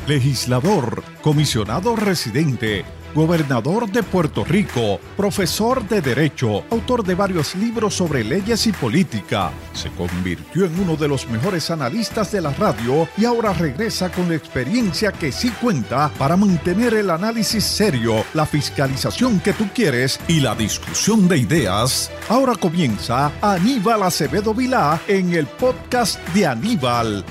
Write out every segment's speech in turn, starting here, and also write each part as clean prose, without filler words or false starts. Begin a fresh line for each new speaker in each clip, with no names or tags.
legislador, comisionado residente, gobernador de Puerto Rico, profesor de Derecho, autor de varios libros sobre leyes y política. Se convirtió en uno de los mejores analistas de la radio y ahora regresa con la experiencia que sí cuenta para mantener el análisis serio, la fiscalización que tú quieres y la discusión de ideas. Ahora comienza Aníbal Acevedo Vilá en el podcast de Aníbal.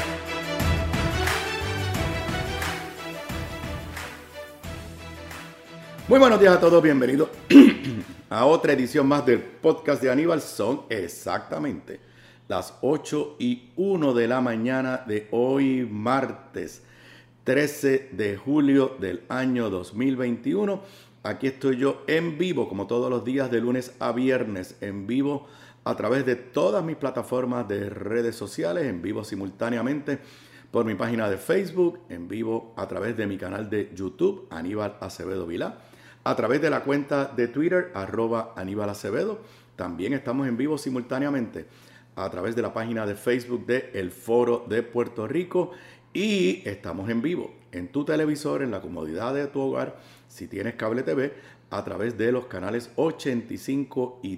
Muy buenos días a todos, bienvenidos a otra edición más del podcast de Aníbal. Son exactamente las 8:01 de la mañana de hoy, martes 13 de julio del año 2021. Aquí estoy yo en vivo, como todos los días de lunes a viernes, en vivo a través de todas mis plataformas de redes sociales, en vivo simultáneamente por mi página de Facebook, en vivo a través de mi canal de YouTube, Aníbal Acevedo Vilá, a través de la cuenta de Twitter, @Aníbal Acevedo. También estamos en vivo simultáneamente a través de la página de Facebook de El Foro de Puerto Rico y estamos en vivo en tu televisor, en la comodidad de tu hogar, si tienes cable TV, a través de los canales 85 y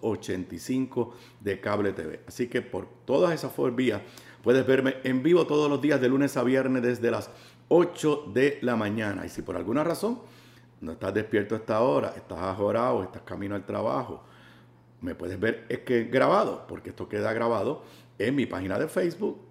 285 de cable TV. Así que por todas esas vías puedes verme en vivo todos los días de lunes a viernes desde las 8 de la mañana. Y si por alguna razón no estás despierto a esta hora, estás ajorado, estás camino al trabajo, me puedes ver grabado, porque esto queda grabado en mi página de Facebook,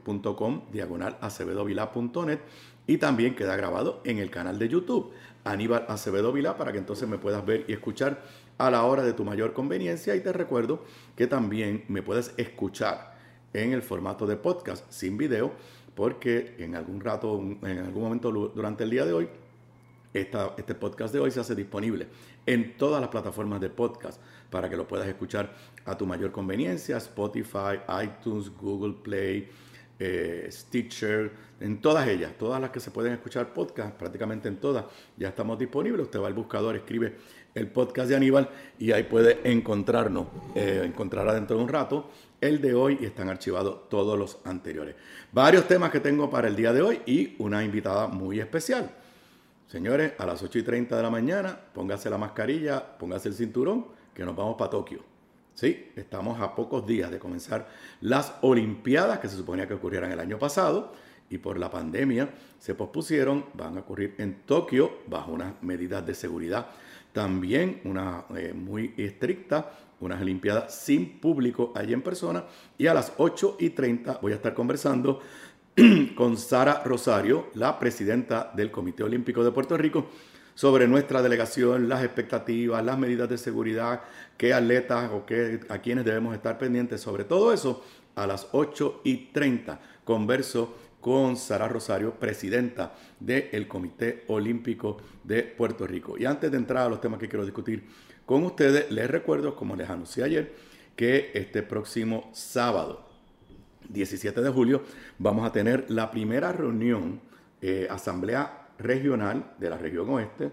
facebook.com/acevedovilá.net, y también queda grabado en el canal de YouTube, Aníbal Acevedo Vilá, para que entonces me puedas ver y escuchar a la hora de tu mayor conveniencia. Y te recuerdo que también me puedes escuchar en el formato de podcast sin video, porque en algún momento durante el día de hoy, este podcast de hoy se hace disponible en todas las plataformas de podcast para que lo puedas escuchar a tu mayor conveniencia: Spotify, iTunes, Google Play, Stitcher, en todas ellas, todas las que se pueden escuchar podcast, prácticamente en todas ya estamos disponibles. Usted va al buscador, escribe el podcast de Aníbal y ahí puede encontrarnos. Encontrará dentro de un rato el de hoy y están archivados todos los anteriores. Varios temas que tengo para el día de hoy y una invitada muy especial. Señores, a las 8:30 de la mañana, póngase la mascarilla, póngase el cinturón, que nos vamos para Tokio. Sí, estamos a pocos días de comenzar las Olimpiadas que se suponía que ocurrieran el año pasado y por la pandemia se pospusieron. Van a ocurrir en Tokio bajo unas medidas de seguridad también muy estrictas, unas Olimpiadas sin público allí en persona. Y a las 8:30 voy a estar conversando con Sara Rosario, la presidenta del Comité Olímpico de Puerto Rico, sobre nuestra delegación, las expectativas, las medidas de seguridad, qué atletas a quienes debemos estar pendientes. Sobre todo eso, a las 8:30 converso con Sara Rosario, presidenta del Comité Olímpico de Puerto Rico. Y antes de entrar a los temas que quiero discutir con ustedes, les recuerdo, como les anuncié ayer, que este próximo sábado, 17 de julio, vamos a tener la primera reunión, asamblea regional de la región oeste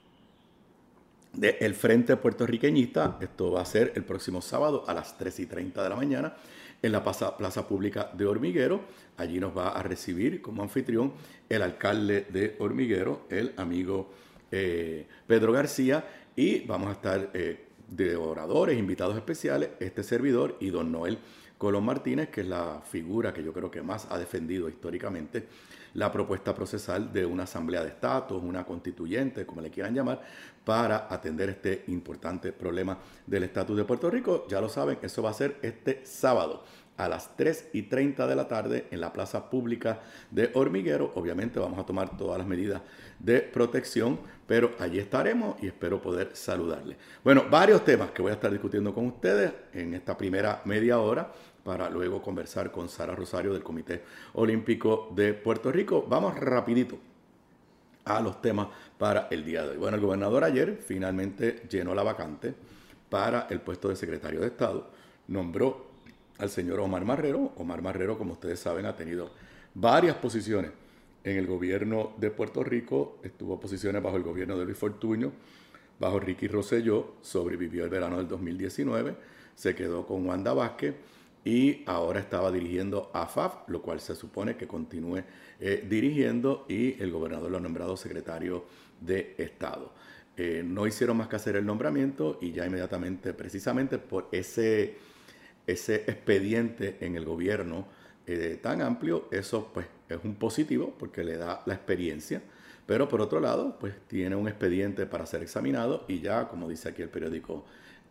del Frente Puertorriqueñista. Esto va a ser el próximo sábado a las 3:30 de la mañana en la plaza pública de Hormiguero. Allí nos va a recibir como anfitrión el alcalde de Hormiguero, el amigo Pedro García, y vamos a estar de oradores, invitados especiales, este servidor y don Noel Colón Martínez, que es la figura que yo creo que más ha defendido históricamente la propuesta procesal de una asamblea de estatus, una constituyente, como le quieran llamar, para atender este importante problema del estatus de Puerto Rico. Ya lo saben, eso va a ser este sábado a las 3:30 de la tarde en la plaza pública de Hormiguero. Obviamente vamos a tomar todas las medidas de protección, pero allí estaremos y espero poder saludarles. Bueno, varios temas que voy a estar discutiendo con ustedes en esta primera media hora, para luego conversar con Sara Rosario del Comité Olímpico de Puerto Rico. Vamos rapidito a los temas para el día de hoy. Bueno, el gobernador ayer finalmente llenó la vacante para el puesto de secretario de Estado. Nombró al señor Omar Marrero. Omar Marrero, como ustedes saben, ha tenido varias posiciones en el gobierno de Puerto Rico. Estuvo posiciones bajo el gobierno de Luis Fortuño, bajo Ricky Rosselló, sobrevivió el verano del 2019, se quedó con Wanda Vázquez y ahora estaba dirigiendo AFAF, lo cual se supone que continúe dirigiendo, y el gobernador lo ha nombrado secretario de Estado. No hicieron más que hacer el nombramiento y ya inmediatamente, precisamente por ese expediente en el gobierno tan amplio, eso pues es un positivo porque le da la experiencia, pero por otro lado pues tiene un expediente para ser examinado y ya, como dice aquí el periódico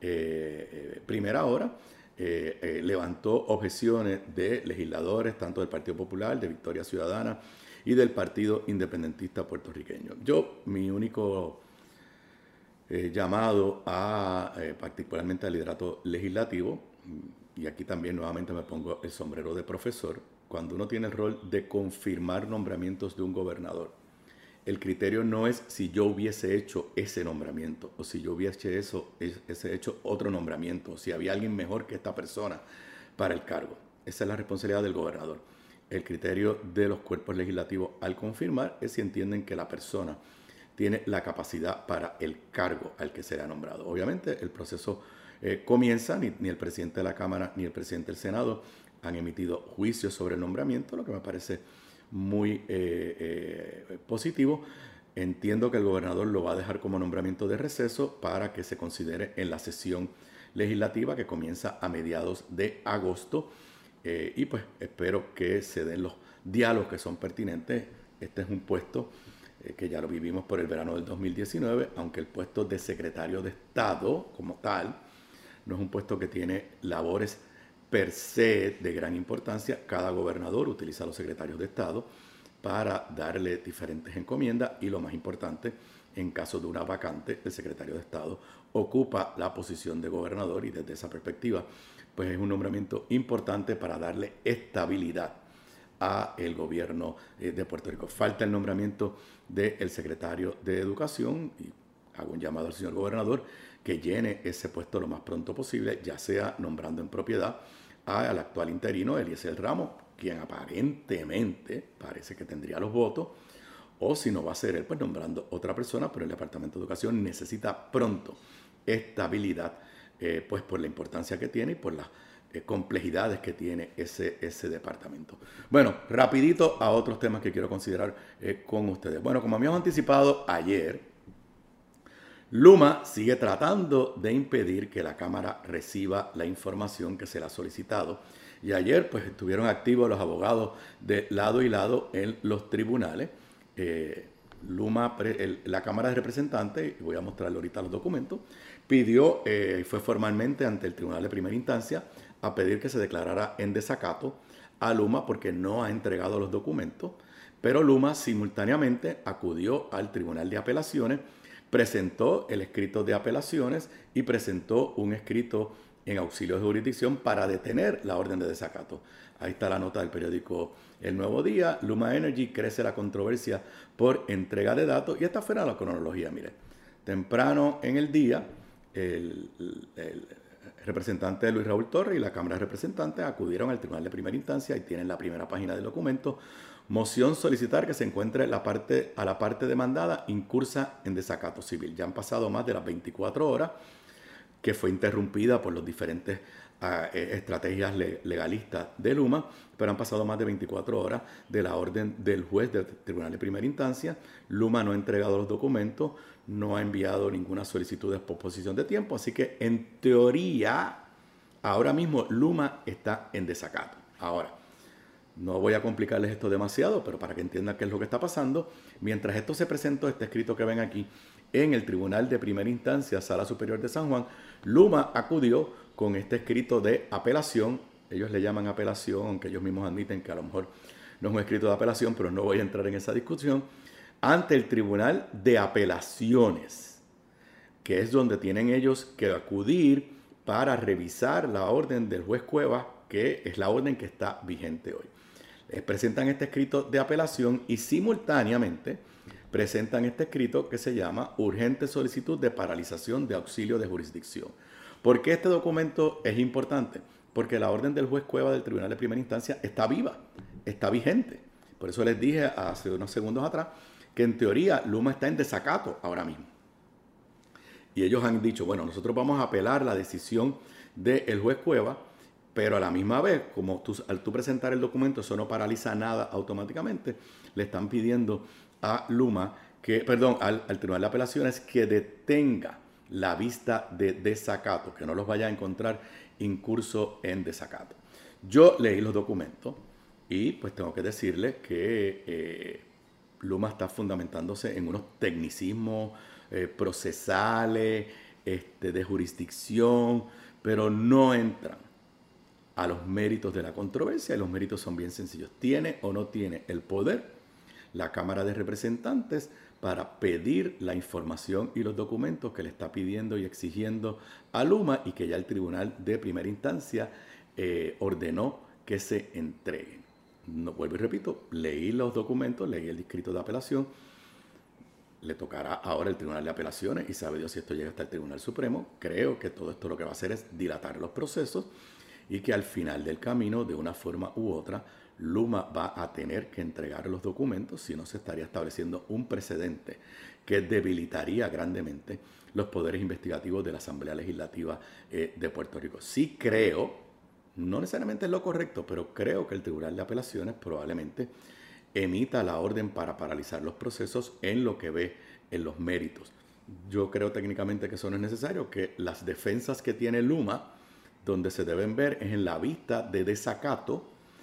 Primera Hora, levantó objeciones de legisladores tanto del Partido Popular, de Victoria Ciudadana y del Partido Independentista Puertorriqueño. Mi único llamado particularmente al liderato legislativo, y aquí también nuevamente me pongo el sombrero de profesor, cuando uno tiene el rol de confirmar nombramientos de un gobernador, el criterio no es si yo hubiese hecho ese nombramiento o si yo hubiese hecho otro nombramiento, o si había alguien mejor que esta persona para el cargo. Esa es la responsabilidad del gobernador. El criterio de los cuerpos legislativos al confirmar es si entienden que la persona tiene la capacidad para el cargo al que será nombrado. Obviamente el proceso comienza, ni el presidente de la Cámara ni el presidente del Senado han emitido juicios sobre el nombramiento, lo que me parece muy positivo. Entiendo que el gobernador lo va a dejar como nombramiento de receso para que se considere en la sesión legislativa que comienza a mediados de agosto, y pues espero que se den los diálogos que son pertinentes. Este es un puesto que ya lo vivimos por el verano del 2019, aunque el puesto de secretario de Estado como tal no es un puesto que tiene labores per se de gran importancia. Cada gobernador utiliza a los secretarios de Estado para darle diferentes encomiendas y, lo más importante, en caso de una vacante, el secretario de Estado ocupa la posición de gobernador, y desde esa perspectiva pues es un nombramiento importante para darle estabilidad a el gobierno de Puerto Rico. Falta el nombramiento del secretario de Educación y hago un llamado al señor gobernador que llene ese puesto lo más pronto posible, ya sea nombrando en propiedad al actual interino Eliezer Ramos, quien aparentemente parece que tendría los votos, o si no va a ser él, pues nombrando otra persona, pero el Departamento de Educación necesita pronto estabilidad, pues por la importancia que tiene y por las complejidades que tiene ese departamento. Bueno, rapidito a otros temas que quiero considerar con ustedes. Bueno, como habíamos anticipado ayer, Luma sigue tratando de impedir que la Cámara reciba la información que se le ha solicitado. Y ayer pues estuvieron activos los abogados de lado y lado en los tribunales. La Cámara de Representantes, y voy a mostrarle ahorita los documentos, pidió, fue formalmente ante el Tribunal de Primera Instancia a pedir que se declarara en desacato a Luma porque no ha entregado los documentos, pero Luma simultáneamente acudió al Tribunal de Apelaciones, presentó el escrito de apelaciones y presentó un escrito en auxilio de jurisdicción para detener la orden de desacato. Ahí está la nota del periódico El Nuevo Día. Luma Energy, crece la controversia por entrega de datos. Y esta fue la cronología, mire. Temprano en el día, el representante Luis Raúl Torres y la Cámara de Representantes acudieron al Tribunal de Primera Instancia y tienen la primera página del documento. Moción solicitar que se encuentre a la parte demandada incursa en desacato civil. Ya han pasado más de las 24 horas, que fue interrumpida por las diferentes estrategias legalistas de Luma, pero han pasado más de 24 horas de la orden del juez del Tribunal de Primera Instancia. Luma no ha entregado los documentos, no ha enviado ninguna solicitud de posposición de tiempo, así que en teoría ahora mismo Luma está en desacato. Ahora, no voy a complicarles esto demasiado, pero para que entiendan qué es lo que está pasando, mientras esto se presentó, este escrito que ven aquí, en el Tribunal de Primera Instancia, Sala Superior de San Juan, Luma acudió con este escrito de apelación. Ellos le llaman apelación, aunque ellos mismos admiten que a lo mejor no es un escrito de apelación, pero no voy a entrar en esa discusión, ante el Tribunal de Apelaciones, que es donde tienen ellos que acudir para revisar la orden del juez Cuevas, que es la orden que está vigente hoy. Presentan este escrito de apelación y simultáneamente presentan este escrito que se llama Urgente Solicitud de Paralización de Auxilio de Jurisdicción. ¿Por qué este documento es importante? Porque la orden del juez Cueva del Tribunal de Primera Instancia está viva, está vigente. Por eso les dije hace unos segundos atrás que en teoría Luma está en desacato ahora mismo. Y ellos han dicho, bueno, nosotros vamos a apelar la decisión del juez Cueva Pero a la misma vez, como al tú presentar el documento, eso no paraliza nada automáticamente, le están pidiendo a Luma, al Tribunal de Apelaciones que detenga la vista de desacato, que no los vaya a encontrar incurso en desacato. Yo leí los documentos y pues tengo que decirle que Luma está fundamentándose en unos tecnicismos procesales, de jurisdicción, pero no entran a los méritos de la controversia, y los méritos son bien sencillos. ¿Tiene o no tiene el poder la Cámara de Representantes para pedir la información y los documentos que le está pidiendo y exigiendo a Luma y que ya el Tribunal de Primera Instancia ordenó que se entreguen? No, vuelvo y repito, leí los documentos, leí el escrito de apelación. Le tocará ahora el Tribunal de Apelaciones y sabe Dios si esto llega hasta el Tribunal Supremo. Creo que todo esto lo que va a hacer es dilatar los procesos y que al final del camino, de una forma u otra, Luma va a tener que entregar los documentos, si no se estaría estableciendo un precedente que debilitaría grandemente los poderes investigativos de la Asamblea Legislativa de Puerto Rico. Sí creo, no necesariamente es lo correcto, pero creo que el Tribunal de Apelaciones probablemente emita la orden para paralizar los procesos en lo que ve en los méritos. Yo creo técnicamente que eso no es necesario, que las defensas que tiene Luma, donde se deben ver es en la vista de desacato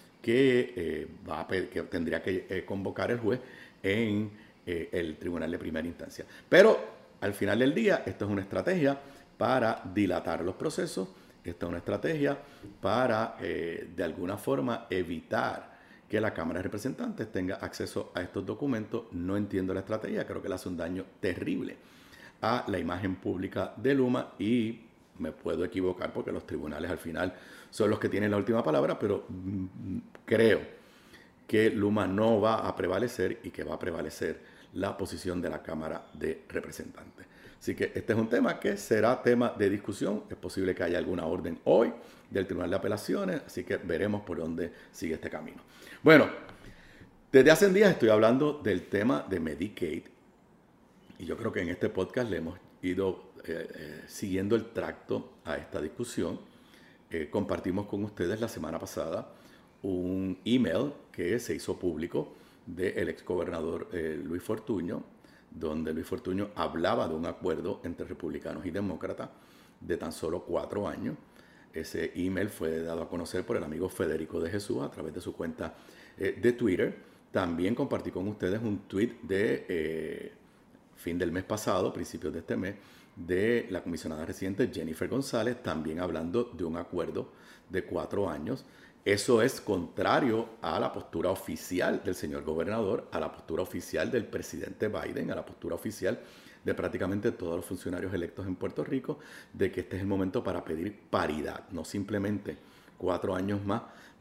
que tendría que convocar el juez en el Tribunal de Primera Instancia. Pero al final del día, esto es una estrategia para dilatar los procesos, esta es una estrategia para de alguna forma evitar que la Cámara de Representantes tenga acceso a estos documentos. No entiendo la estrategia, creo que le hace un daño terrible a la imagen pública de Luma y me puedo equivocar porque los tribunales al final son los que tienen la última palabra, pero creo que Luma no va a prevalecer y que va a prevalecer la posición de la Cámara de Representantes. Así que este es un tema que será tema de discusión. Es posible que haya alguna orden hoy del Tribunal de Apelaciones, así que veremos por dónde sigue este camino. Bueno, desde hace días estoy hablando del tema de Medicaid y yo creo que en este podcast le hemos ido siguiendo el tracto a esta discusión. Compartimos con ustedes la semana pasada un email que se hizo público del exgobernador Luis Fortuño, donde Luis Fortuño hablaba de un acuerdo entre republicanos y demócratas de tan solo 4 años. Ese email fue dado a conocer por el amigo Federico de Jesús a través de su cuenta de Twitter. También compartí con ustedes un tweet de fin del mes pasado, principios de este mes, de la comisionada residente Jennifer González, también hablando de un acuerdo de 4 años. Eso es contrario a la postura oficial del señor gobernador, a la postura oficial del presidente Biden, a la postura oficial de prácticamente todos los funcionarios electos en Puerto Rico, de que este es el momento para pedir paridad, no simplemente 4 años más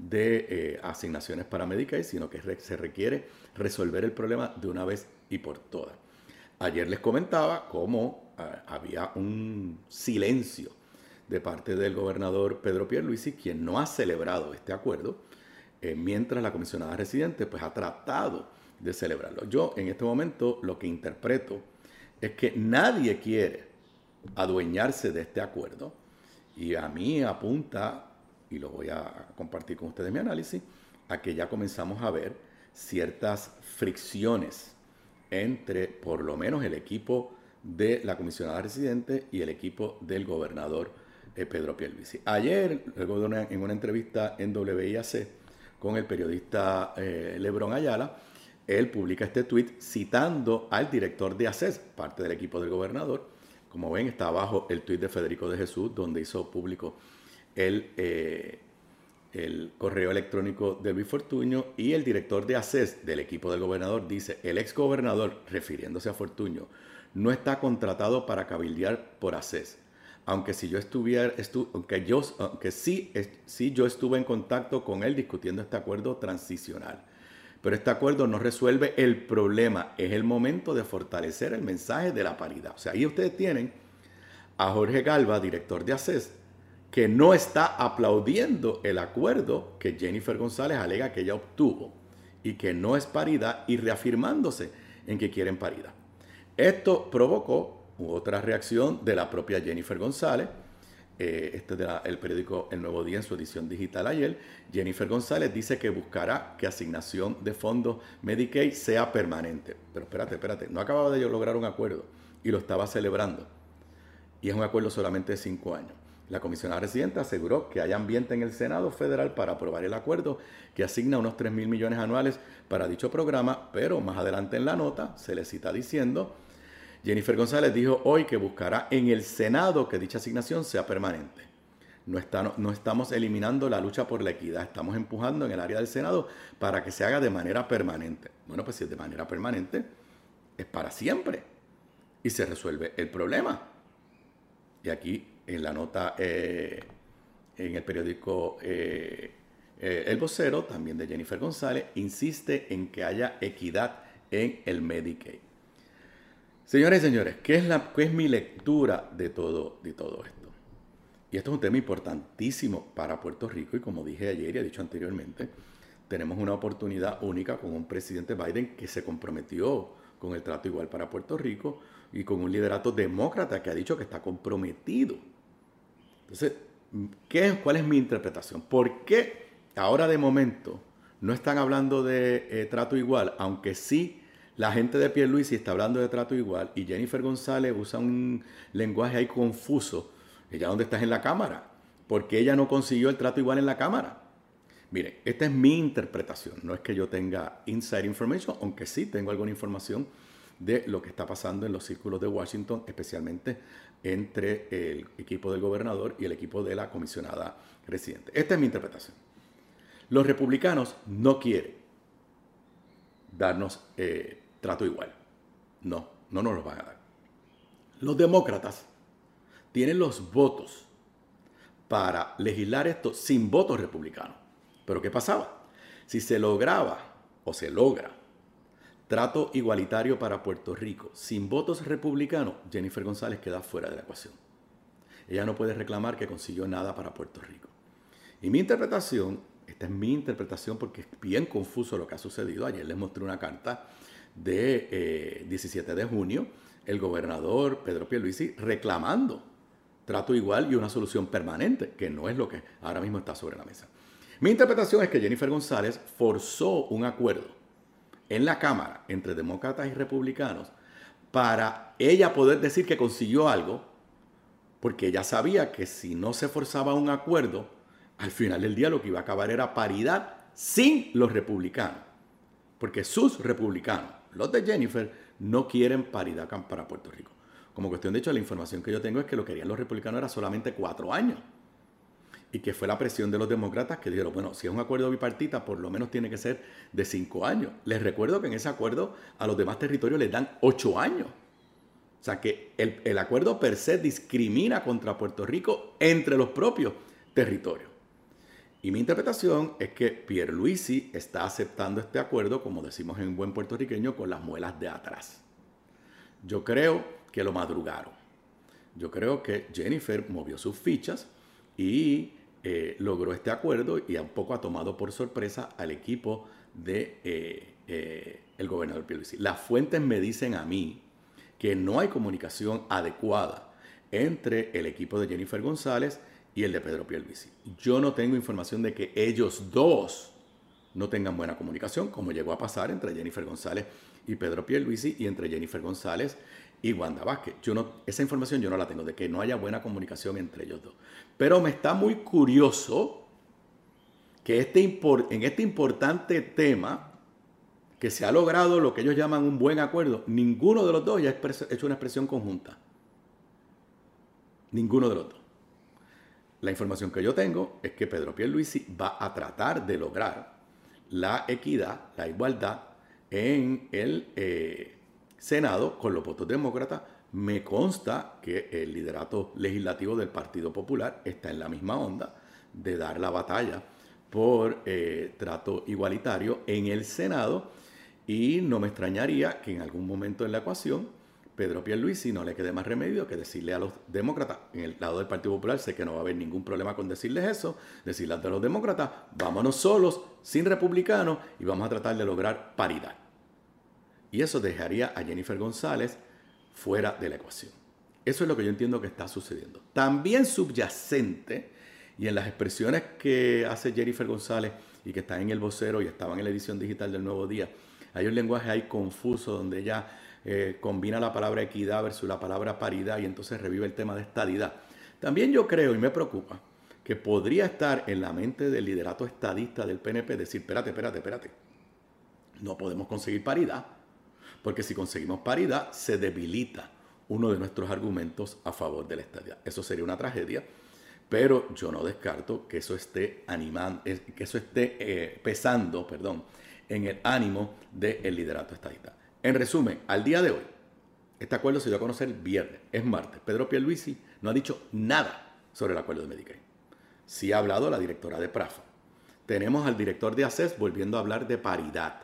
de asignaciones para Medicaid, sino que se requiere resolver el problema de una vez y por todas. Ayer les comentaba cómo había un silencio de parte del gobernador Pedro Pierluisi, quien no ha celebrado este acuerdo, mientras la comisionada residente pues ha tratado de celebrarlo. Yo en este momento lo que interpreto es que nadie quiere adueñarse de este acuerdo y a mí apunta, y lo voy a compartir con ustedes mi análisis, a que ya comenzamos a ver ciertas fricciones entre por lo menos el equipo de la comisionada residente y el equipo del gobernador Pedro Pierluisi. Ayer, luego en una entrevista en WIAC con el periodista Lebron Ayala, él publica este tuit citando al director de ACES, parte del equipo del gobernador. Como ven, está abajo el tuit de Federico de Jesús, donde hizo público el correo electrónico de Luis Fortuño, y el director de ACES del equipo del gobernador dice: el exgobernador, refiriéndose a Fortuño, no está contratado para cabildear por ACES. Aunque si yo yo estuve en contacto con él discutiendo este acuerdo transicional. Pero este acuerdo no resuelve el problema. Es el momento de fortalecer el mensaje de la paridad. O sea, ahí ustedes tienen a Jorge Galva, director de ACES, que no está aplaudiendo el acuerdo que Jennifer González alega que ella obtuvo y que no es paridad, y reafirmándose en que quieren paridad. Esto provocó otra reacción de la propia Jennifer González, el periódico El Nuevo Día en su edición digital ayer, Jennifer González dice que buscará que asignación de fondos Medicaid sea permanente. Pero espérate, no acababa de lograr un acuerdo y lo estaba celebrando. Y es un acuerdo solamente de 5 años. La comisionada residente aseguró que hay ambiente en el Senado federal para aprobar el acuerdo que asigna unos 3,000 millones anuales para dicho programa, pero más adelante en la nota se le cita diciendo: Jennifer González dijo hoy que buscará en el Senado que dicha asignación sea permanente. No estamos eliminando la lucha por la equidad, estamos empujando en el área del Senado para que se haga de manera permanente. Bueno, pues si es de manera permanente, es para siempre y se resuelve el problema. Y aquí en la nota, en el periódico El Vocero, también de Jennifer González, insiste en que haya equidad en el Medicaid. Señores y señores, ¿qué es mi lectura de todo esto? Y esto es un tema importantísimo para Puerto Rico y como dije ayer y he dicho anteriormente, tenemos una oportunidad única con un presidente Biden que se comprometió con el trato igual para Puerto Rico y con un liderato demócrata que ha dicho que está comprometido. Entonces, ¿cuál es mi interpretación? ¿Por qué ahora de momento no están hablando de trato igual, aunque sí la gente de Pierluisi está hablando de trato igual y Jennifer González usa un lenguaje ahí confuso? ¿Ella dónde está en la Cámara? ¿Por qué ella no consiguió el trato igual en la Cámara? Miren, esta es mi interpretación. No es que yo tenga inside information, aunque sí tengo alguna información de lo que está pasando en los círculos de Washington, especialmente entre el equipo del gobernador y el equipo de la comisionada residente. Esta es mi interpretación. Los republicanos no quieren darnos trato igual. No nos los van a dar. Los demócratas tienen los votos para legislar esto sin votos republicanos. Pero ¿qué pasaba? Si se lograba o se logra trato igualitario para Puerto Rico sin votos republicanos, Jennifer González queda fuera de la ecuación. Ella no puede reclamar que consiguió nada para Puerto Rico. Y mi interpretación, esta es mi interpretación porque es bien confuso lo que ha sucedido. Ayer les mostré una carta de 17 de junio, el gobernador Pedro Pierluisi reclamando trato igual y una solución permanente, que no es lo que ahora mismo está sobre la mesa. Mi interpretación es que Jennifer González forzó un acuerdo en la Cámara entre demócratas y republicanos para ella poder decir que consiguió algo, porque ella sabía que si no se forzaba un acuerdo, al final del día lo que iba a acabar era paridad sin los republicanos, porque sus republicanos, los de Jennifer, no quieren paridad para Puerto Rico. Como cuestión de hecho, la información que yo tengo es que lo que querían los republicanos era solamente 4 años. Y que fue la presión de los demócratas que dijeron, bueno, si es un acuerdo bipartita, por lo menos tiene que ser de 5 años. Les recuerdo que en ese acuerdo a los demás territorios les dan 8 años. O sea que el acuerdo per se discrimina contra Puerto Rico entre los propios territorios. Y mi interpretación es que Pierluisi está aceptando este acuerdo, como decimos en buen puertorriqueño, con las muelas de atrás. Yo creo que lo madrugaron. Yo creo que Jennifer movió sus fichas y logró este acuerdo y un poco ha tomado por sorpresa al equipo de el gobernador Pierluisi. Las fuentes me dicen a mí que no hay comunicación adecuada entre el equipo de Jennifer González y el de Pedro Pierluisi. Yo no tengo información de que ellos dos no tengan buena comunicación, como llegó a pasar entre Jennifer González y Pedro Pierluisi y entre Jennifer González y Wanda Vázquez. Esa información yo no la tengo, de que no haya buena comunicación entre ellos dos. Pero me está muy curioso que en este importante tema, que se ha logrado lo que ellos llaman un buen acuerdo, ninguno de los dos ya ha hecho una expresión conjunta. Ninguno de los dos. La información que yo tengo es que Pedro Pierluisi va a tratar de lograr la equidad, la igualdad en el Senado con los votos demócratas. Me consta que el liderato legislativo del Partido Popular está en la misma onda de dar la batalla por trato igualitario en el Senado y no me extrañaría que en algún momento en la ecuación Pedro Pierluisi no le quede más remedio que decirle a los demócratas, en el lado del Partido Popular sé que no va a haber ningún problema con decirles eso, decirles a los demócratas, vámonos solos, sin republicanos y vamos a tratar de lograr paridad. Y eso dejaría a Jennifer González fuera de la ecuación. Eso es lo que yo entiendo que está sucediendo. También subyacente, y en las expresiones que hace Jennifer González y que están en El Vocero y estaban en la edición digital del Nuevo Día, hay un lenguaje ahí confuso donde ella combina la palabra equidad versus la palabra paridad y entonces revive el tema de estadidad. También yo creo, y me preocupa, que podría estar en la mente del liderato estadista del PNP decir, espérate, no podemos conseguir paridad, porque si conseguimos paridad se debilita uno de nuestros argumentos a favor de la estadidad. Eso sería una tragedia, pero yo no descarto que eso esté pesando, en el ánimo del liderato estadista. En resumen, al día de hoy, este acuerdo se dio a conocer el viernes, es martes. Pedro Pierluisi no ha dicho nada sobre el acuerdo de Medicaid. Sí ha hablado la directora de PRAFA. Tenemos al director de ACES volviendo a hablar de paridad,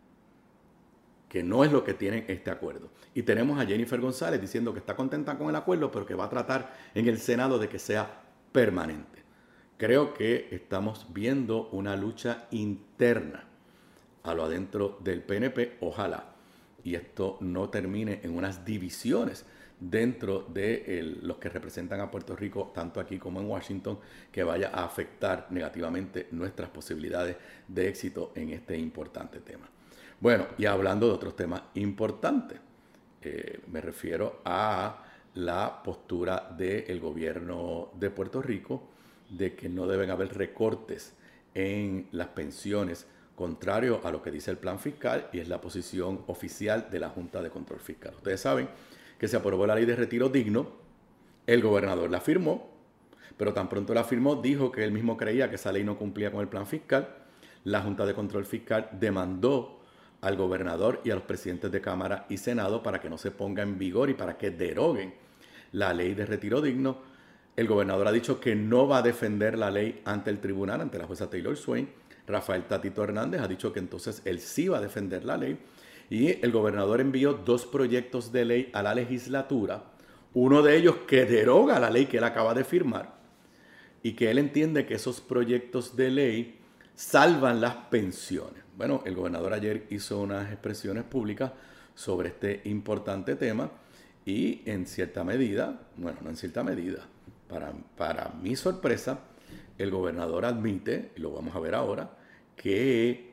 que no es lo que tiene este acuerdo. Y tenemos a Jennifer González diciendo que está contenta con el acuerdo, pero que va a tratar en el Senado de que sea permanente. Creo que estamos viendo una lucha interna a lo adentro del PNP, ojalá, y esto no termine en unas divisiones dentro de los que representan a Puerto Rico, tanto aquí como en Washington, que vaya a afectar negativamente nuestras posibilidades de éxito en este importante tema. Bueno, y hablando de otros temas importantes, me refiero a la postura del gobierno de Puerto Rico de que no deben haber recortes en las pensiones, contrario a lo que dice el plan fiscal, y es la posición oficial de la Junta de Control Fiscal. Ustedes saben que se aprobó la ley de retiro digno, el gobernador la firmó, pero tan pronto la firmó dijo que él mismo creía que esa ley no cumplía con el plan fiscal. La Junta de Control Fiscal demandó al gobernador y a los presidentes de Cámara y Senado para que no se ponga en vigor y para que deroguen la ley de retiro digno. El gobernador ha dicho que no va a defender la ley ante el tribunal, ante la jueza Taylor Swain. Rafael Tatito Hernández ha dicho que entonces él sí va a defender la ley. Y el gobernador envió 2 proyectos de ley a la legislatura, uno de ellos que deroga la ley que él acaba de firmar y que él entiende que esos proyectos de ley salvan las pensiones. Bueno, el gobernador ayer hizo unas expresiones públicas sobre este importante tema y en cierta medida, bueno, no en cierta medida, para mi sorpresa, el gobernador admite, y lo vamos a ver ahora, que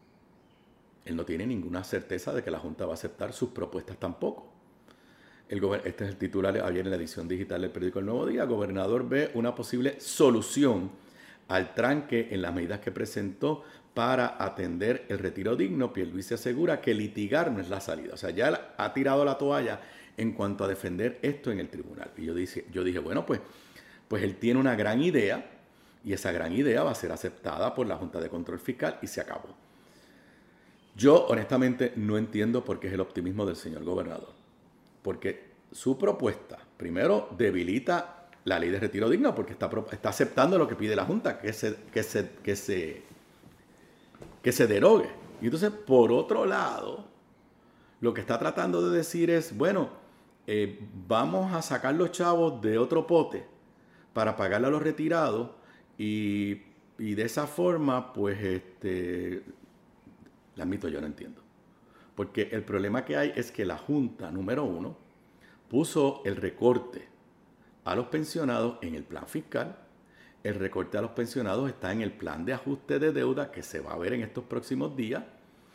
él no tiene ninguna certeza de que la Junta va a aceptar sus propuestas tampoco. Este es el titular ayer en la edición digital del periódico El Nuevo Día. El gobernador ve una posible solución al tranque en las medidas que presentó para atender el retiro digno. Pierluisi asegura que litigar no es la salida. O sea, ya él ha tirado la toalla en cuanto a defender esto en el tribunal. Y yo dije, bueno, pues él tiene una gran idea y esa gran idea va a ser aceptada por la Junta de Control Fiscal y se acabó. Yo honestamente no entiendo por qué es el optimismo del señor gobernador. Porque su propuesta, primero, debilita la ley de retiro digno porque está aceptando lo que pide la Junta, que se derogue. Y entonces, por otro lado, lo que está tratando de decir es, bueno, vamos a sacar los chavos de otro pote para pagarle a los retirados y de esa forma, pues, le admito, yo no entiendo. Porque el problema que hay es que la Junta, número 1, puso el recorte a los pensionados en el plan fiscal. El recorte a los pensionados está en el plan de ajuste de deuda que se va a ver en estos próximos días.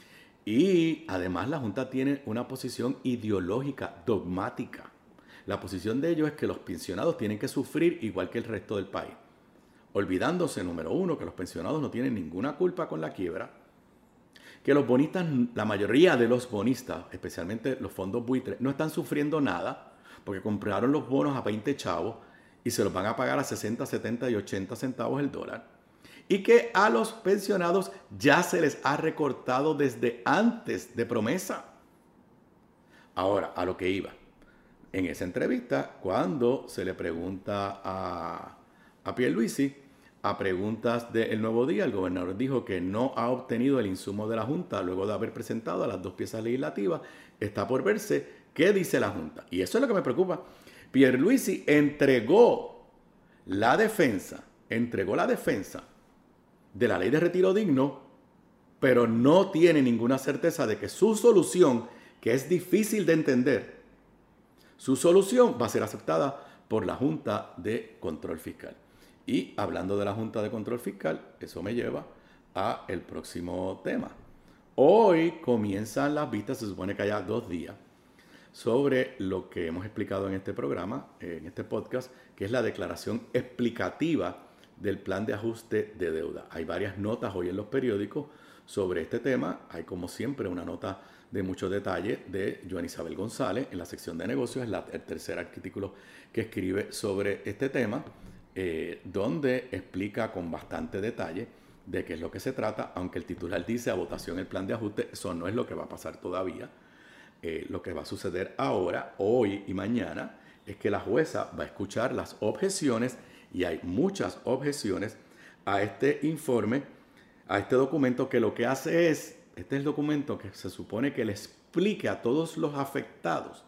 Y además la Junta tiene una posición ideológica, dogmática. La posición de ellos es que los pensionados tienen que sufrir igual que el resto del país. Olvidándose, número 1, que los pensionados no tienen ninguna culpa con la quiebra. Que los bonistas, la mayoría de los bonistas, especialmente los fondos buitres, no están sufriendo nada porque compraron los bonos a 20 chavos y se los van a pagar a 60, 70 y 80 centavos el dólar. Y que a los pensionados ya se les ha recortado desde antes de promesa. Ahora, a lo que iba. En esa entrevista, cuando se le pregunta a Pierluisi, a preguntas del Nuevo Día, el gobernador dijo que no ha obtenido el insumo de la Junta luego de haber presentado las 2 piezas legislativas. Está por verse qué dice la Junta. Y eso es lo que me preocupa. Pierluisi entregó la defensa de la ley de retiro digno, pero no tiene ninguna certeza de que su solución, que es difícil de entender, Su solución va a ser aceptada por la Junta de Control Fiscal. Y hablando de la Junta de Control Fiscal, eso me lleva a el próximo tema. Hoy comienzan las vistas, se supone que haya 2 días, sobre lo que hemos explicado en este programa, en este podcast, que es la declaración explicativa del plan de ajuste de deuda. Hay varias notas hoy en los periódicos sobre este tema. Hay, como siempre, una nota de mucho detalle de Joan Isabel González en la sección de negocios, es el tercer artículo que escribe sobre este tema, donde explica con bastante detalle de qué es lo que se trata, aunque el titular dice a votación el plan de ajuste. Eso no es lo que va a pasar todavía. Lo que va a suceder ahora, hoy y mañana, es que la jueza va a escuchar las objeciones, y hay muchas objeciones a este informe, a este documento, que lo que hace es, este es el documento que se supone que le explique a todos los afectados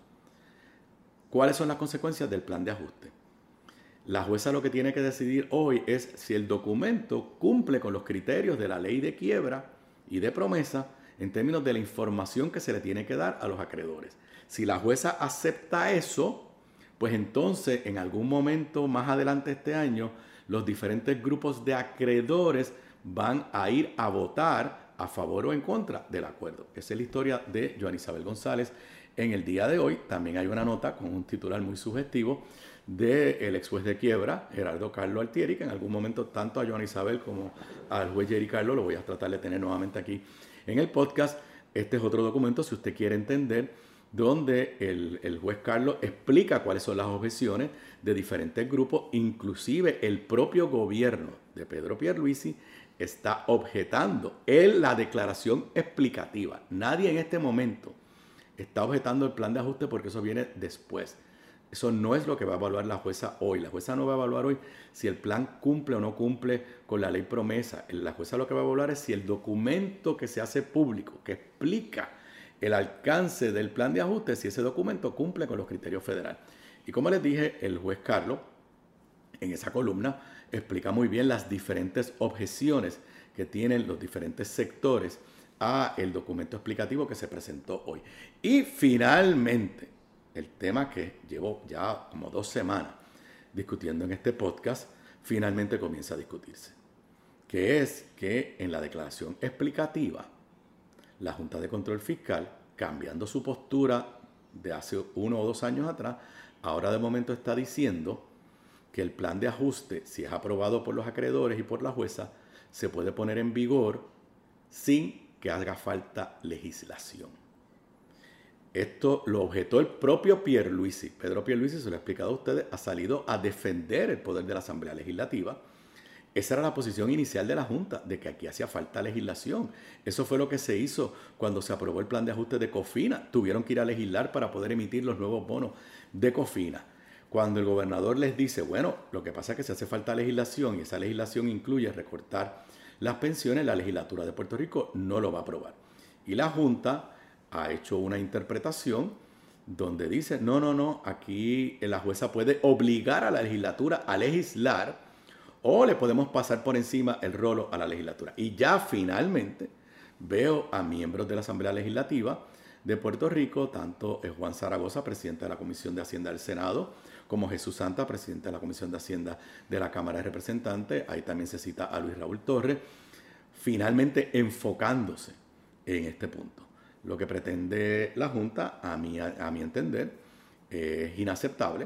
cuáles son las consecuencias del plan de ajuste. La jueza lo que tiene que decidir hoy es si el documento cumple con los criterios de la ley de quiebra y de promesa en términos de la información que se le tiene que dar a los acreedores. Si la jueza acepta eso, pues entonces en algún momento más adelante este año, los diferentes grupos de acreedores van a ir a votar a favor o en contra del acuerdo. Esa es la historia de Joan Isabel González en el día de hoy. También hay una nota con un titular muy sugestivo del ex juez de quiebra, Gerardo Carlo Altieri, que en algún momento tanto a Joan Isabel como al juez Jerry Carlo lo voy a tratar de tener nuevamente aquí en el podcast. Este es otro documento, si usted quiere entender, donde el juez Carlos explica cuáles son las objeciones de diferentes grupos. Inclusive el propio gobierno de Pedro Pierluisi está objetando la declaración explicativa. Nadie en este momento está objetando el plan de ajuste porque eso viene después. Eso no es lo que va a evaluar la jueza hoy. La jueza no va a evaluar hoy si el plan cumple o no cumple con la ley promesa. La jueza lo que va a evaluar es si el documento que se hace público, que explica el alcance del plan de ajuste, si ese documento cumple con los criterios federales. Y como les dije, el juez Carlos, en esa columna, explica muy bien las diferentes objeciones que tienen los diferentes sectores a el documento explicativo que se presentó hoy. Y finalmente, el tema que llevo ya como 2 semanas discutiendo en este podcast, finalmente comienza a discutirse, que es que en la declaración explicativa, la Junta de Control Fiscal, cambiando su postura de hace 1 o 2 años atrás, ahora de momento está diciendo que el plan de ajuste, si es aprobado por los acreedores y por la jueza, se puede poner en vigor sin que haga falta legislación. Esto lo objetó el propio Pierluisi. Pedro Pierluisi, se lo he explicado a ustedes, ha salido a defender el poder de la Asamblea Legislativa. Esa era la posición inicial de la Junta, de que aquí hacía falta legislación. Eso fue lo que se hizo cuando se aprobó el plan de ajuste de Cofina. Tuvieron que ir a legislar para poder emitir los nuevos bonos de Cofina. Cuando el gobernador les dice, bueno, lo que pasa es que si hace falta legislación y esa legislación incluye recortar las pensiones, la legislatura de Puerto Rico no lo va a aprobar. Y la Junta ha hecho una interpretación donde dice, no, aquí la jueza puede obligar a la legislatura a legislar o le podemos pasar por encima el rolo a la legislatura. Y ya finalmente veo a miembros de la Asamblea Legislativa de Puerto Rico, tanto Juan Zaragoza, presidente de la Comisión de Hacienda del Senado, como Jesús Santa, presidente de la Comisión de Hacienda de la Cámara de Representantes. Ahí también se cita a Luis Raúl Torres, finalmente enfocándose en este punto. Lo que pretende la Junta, a mi entender, es inaceptable,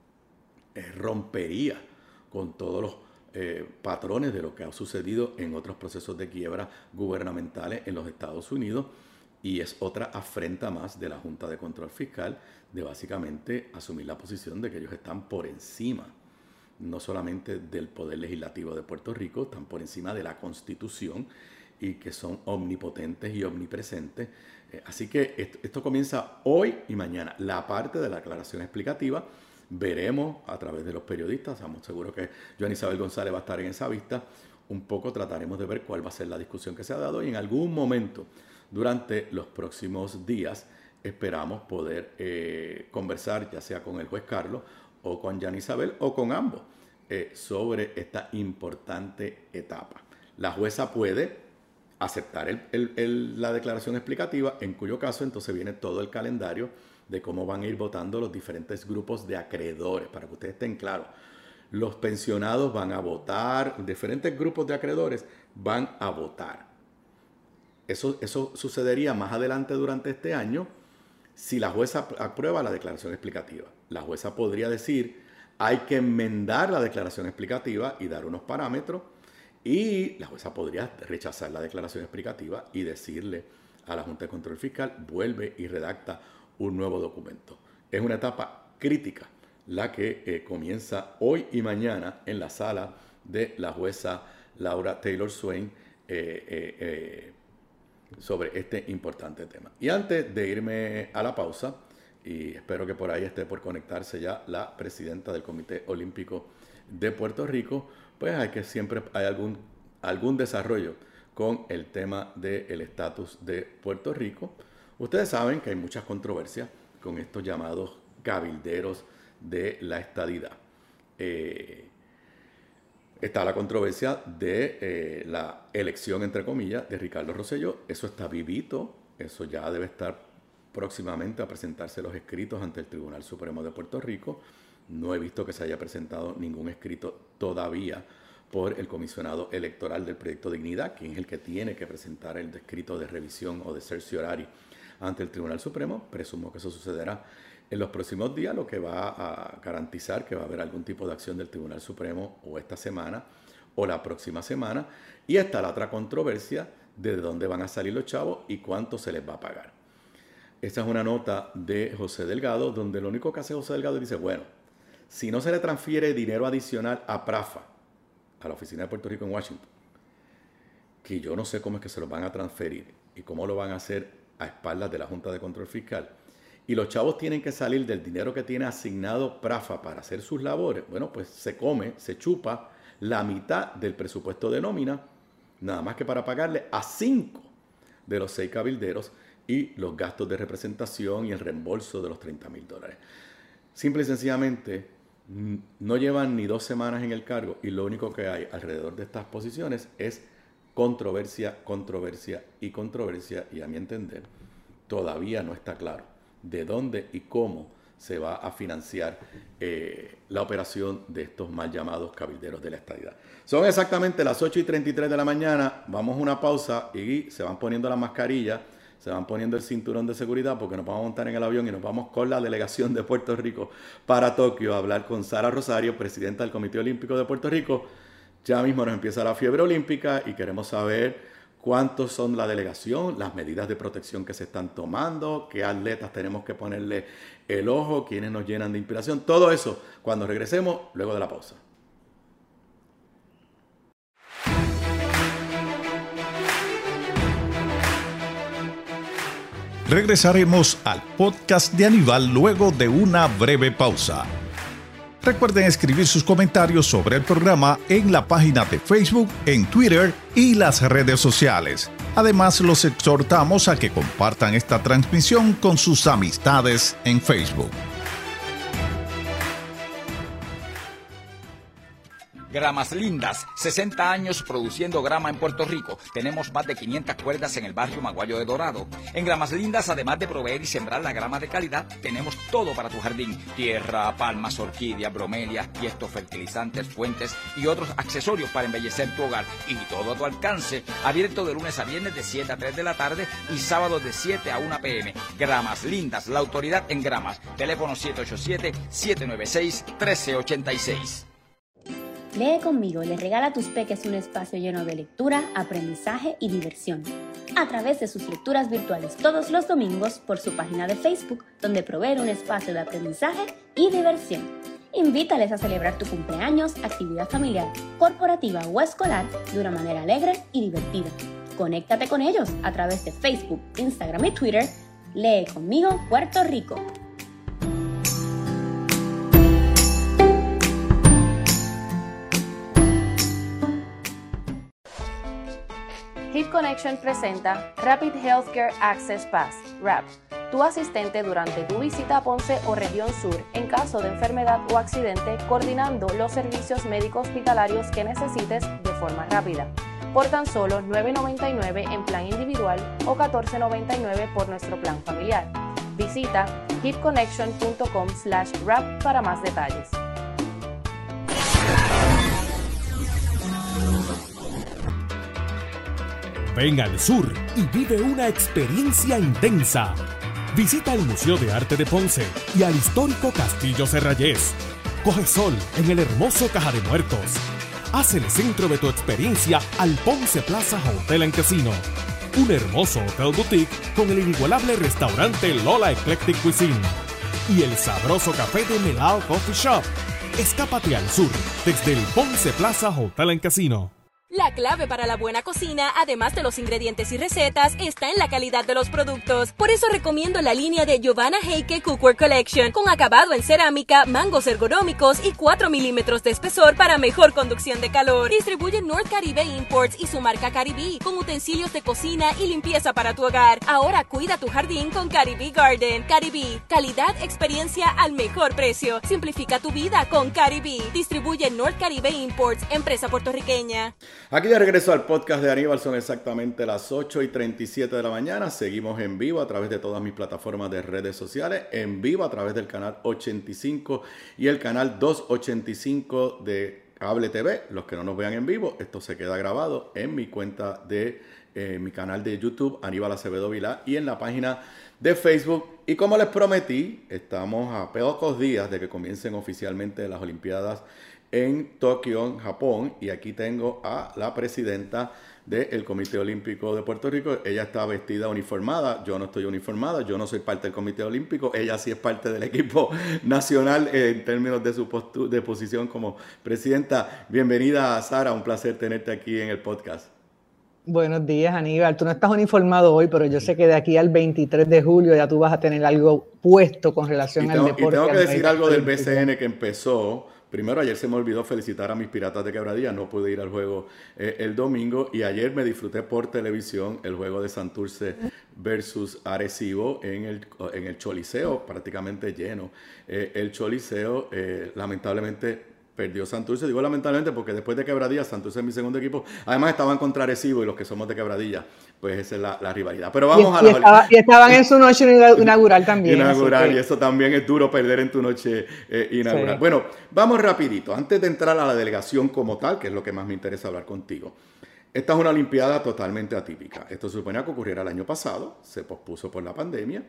rompería con todos los patrones de lo que ha sucedido en otros procesos de quiebra gubernamentales en los Estados Unidos, y es otra afrenta más de la Junta de Control Fiscal de básicamente asumir la posición de que ellos están por encima, no solamente del Poder Legislativo de Puerto Rico, están por encima de la Constitución y que son omnipotentes y omnipresentes. Así que esto comienza hoy y mañana. La parte de la aclaración explicativa veremos a través de los periodistas. Estamos seguros que Joan Isabel González va a estar en esa vista. Un poco trataremos de ver cuál va a ser la discusión que se ha dado y en algún momento durante los próximos días esperamos poder conversar ya sea con el juez Carlos o con Joan Isabel o con ambos sobre esta importante etapa. La jueza puede aceptar la declaración explicativa, en cuyo caso entonces viene todo el calendario de cómo van a ir votando los diferentes grupos de acreedores, para que ustedes estén claros. Los pensionados van a votar, diferentes grupos de acreedores van a votar. Eso sucedería más adelante durante este año si la jueza aprueba la declaración explicativa. La jueza podría decir, hay que enmendar la declaración explicativa y dar unos parámetros, y la jueza podría rechazar la declaración explicativa y decirle a la Junta de Control Fiscal, vuelve y redacta un nuevo documento. Es una etapa crítica la que comienza hoy y mañana en la sala de la jueza Laura Taylor Swain sobre este importante tema. Y antes de irme a la pausa, y espero que por ahí esté por conectarse ya la presidenta del Comité Olímpico de Puerto Rico, pues siempre hay algún desarrollo con el tema del estatus de Puerto Rico. Ustedes saben que hay muchas controversias con estos llamados cabilderos de la estadidad. Está la controversia de la elección, entre comillas, de Ricardo Rosselló. Eso está vivito, eso ya debe estar próximamente a presentarse los escritos ante el Tribunal Supremo de Puerto Rico. No he visto que se haya presentado ningún escrito todavía por el comisionado electoral del Proyecto Dignidad, quien es el que tiene que presentar el escrito de revisión o de certiorari ante el Tribunal Supremo. Presumo que eso sucederá en los próximos días, lo que va a garantizar que va a haber algún tipo de acción del Tribunal Supremo o esta semana o la próxima semana. Y está la otra controversia de dónde van a salir los chavos y cuánto se les va a pagar. Esta es una nota de José Delgado, donde lo único que hace José Delgado dice, bueno, si no se le transfiere dinero adicional a PRAFA, a la oficina de Puerto Rico en Washington, que yo no sé cómo es que se los van a transferir y cómo lo van a hacer a espaldas de la Junta de Control Fiscal, y los chavos tienen que salir del dinero que tiene asignado PRAFA para hacer sus labores, bueno, pues se chupa la mitad del presupuesto de nómina, nada más que para pagarle a 5 de los 6 cabilderos y los gastos de representación y el reembolso de los $30,000. Simple y sencillamente, no llevan ni 2 semanas en el cargo y lo único que hay alrededor de estas posiciones es controversia, controversia y controversia, y a mi entender todavía no está claro de dónde y cómo se va a financiar la operación de estos mal llamados cabilderos de la estadidad. Son exactamente las 8:33 de la mañana, vamos a una pausa y se van poniendo la mascarilla, se van poniendo el cinturón de seguridad porque nos vamos a montar en el avión y nos vamos con la delegación de Puerto Rico para Tokio a hablar con Sara Rosario, presidenta del Comité Olímpico de Puerto Rico. Ya mismo nos empieza la fiebre olímpica y queremos saber cuántos son la delegación, las medidas de protección que se están tomando, qué atletas tenemos que ponerle el ojo, quiénes nos llenan de inspiración, todo eso cuando regresemos luego de la pausa.
Regresaremos al podcast de Aníbal luego de una breve pausa. Recuerden escribir sus comentarios sobre el programa en la página de Facebook, en Twitter y las redes sociales. Además, los exhortamos a que compartan esta transmisión con sus amistades en Facebook.
Gramas Lindas, 60 años produciendo grama en Puerto Rico. Tenemos más de 500 cuerdas en el barrio Maguayo de Dorado. En Gramas Lindas, además de proveer y sembrar la grama de calidad, tenemos todo para tu jardín. Tierra, palmas, orquídeas, bromelias, tiestos, fertilizantes, fuentes y otros accesorios para embellecer tu hogar. Y todo a tu alcance. Abierto de lunes a viernes de 7 a 3 de la tarde y sábados de 7 a 1 p.m. Gramas Lindas, la autoridad en gramas. Teléfono 787-796-1386.
Lee conmigo le regala a tus peques un espacio lleno de lectura, aprendizaje y diversión. A través de sus lecturas virtuales todos los domingos por su página de Facebook, donde provee un espacio de aprendizaje y diversión. Invítales a celebrar tu cumpleaños, actividad familiar, corporativa o escolar de una manera alegre y divertida. Conéctate con ellos a través de Facebook, Instagram y Twitter. Lee conmigo Puerto Rico.
Hit Connection presenta Rapid Healthcare Access Pass, RAP, tu asistente durante tu visita a Ponce o región sur en caso de enfermedad o accidente, coordinando los servicios médico hospitalarios que necesites de forma rápida. Por tan solo $9.99 en plan individual o $14.99 por nuestro plan familiar. Visita hitconnection.com/wrap para más detalles.
Ven al sur y vive una experiencia intensa. Visita el Museo de Arte de Ponce y al histórico Castillo Serrayés. Coge sol en el hermoso Caja de Muertos. Haz el centro de tu experiencia al Ponce Plaza Hotel and Casino. Un hermoso hotel boutique con el inigualable restaurante Lola Eclectic Cuisine. Y el sabroso café de Melao Coffee Shop. Escápate al sur desde el Ponce Plaza Hotel and Casino.
La clave para la buena cocina, además de los ingredientes y recetas, está en la calidad de los productos. Por eso recomiendo la línea de Giovanna Heike Cookware Collection, con acabado en cerámica, mangos ergonómicos y 4 milímetros de espesor para mejor conducción de calor. Distribuye North Caribe Imports y su marca Caribe, con utensilios de cocina y limpieza para tu hogar. Ahora cuida tu jardín con Caribe Garden. Caribe, calidad, experiencia al mejor precio. Simplifica tu vida con Caribe. Distribuye North Caribe Imports, empresa puertorriqueña.
Aquí de regreso al podcast de Aníbal, son exactamente las 8:37 de la mañana. Seguimos en vivo a través de todas mis plataformas de redes sociales, en vivo a través del canal 85 y el canal 285 de Cable TV. Los que no nos vean en vivo, esto se queda grabado en mi cuenta de mi canal de YouTube, Aníbal Acevedo Vilá, y en la página de Facebook. Y como les prometí, estamos a pocos días de que comiencen oficialmente las Olimpiadas en Tokio, en Japón, y aquí tengo a la presidenta del Comité Olímpico de Puerto Rico. Ella está vestida uniformada, yo no estoy uniformada, yo no soy parte del Comité Olímpico, ella sí es parte del equipo nacional en términos de su posición como presidenta. Bienvenida, Sara, un placer tenerte aquí en el podcast.
Buenos días, Aníbal. Tú no estás uniformado hoy, pero yo sé que de aquí al 23 de julio ya tú vas a tener algo puesto con relación al deporte.
Y tengo que decir algo del BCN que empezó. Primero, ayer se me olvidó felicitar a mis Piratas de Quebradilla, no pude ir al juego el domingo, y ayer me disfruté por televisión el juego de Santurce versus Arecibo en el Choliseo, prácticamente lleno. El Choliseo, lamentablemente, perdió Santurce. Digo lamentablemente porque después de Quebradilla, Santurce es mi segundo equipo. Además estaban contra Arecibo y los que somos de Quebradilla, pues esa es la rivalidad. Pero vamos
y estaban en su noche inaugural también.
Inaugural, y eso también es duro, perder en tu noche inaugural. Sí. Bueno, vamos rapidito. Antes de entrar a la delegación como tal, que es lo que más me interesa hablar contigo. Esta es una Olimpiada totalmente atípica. Esto se suponía que ocurriera el año pasado, se pospuso por la pandemia.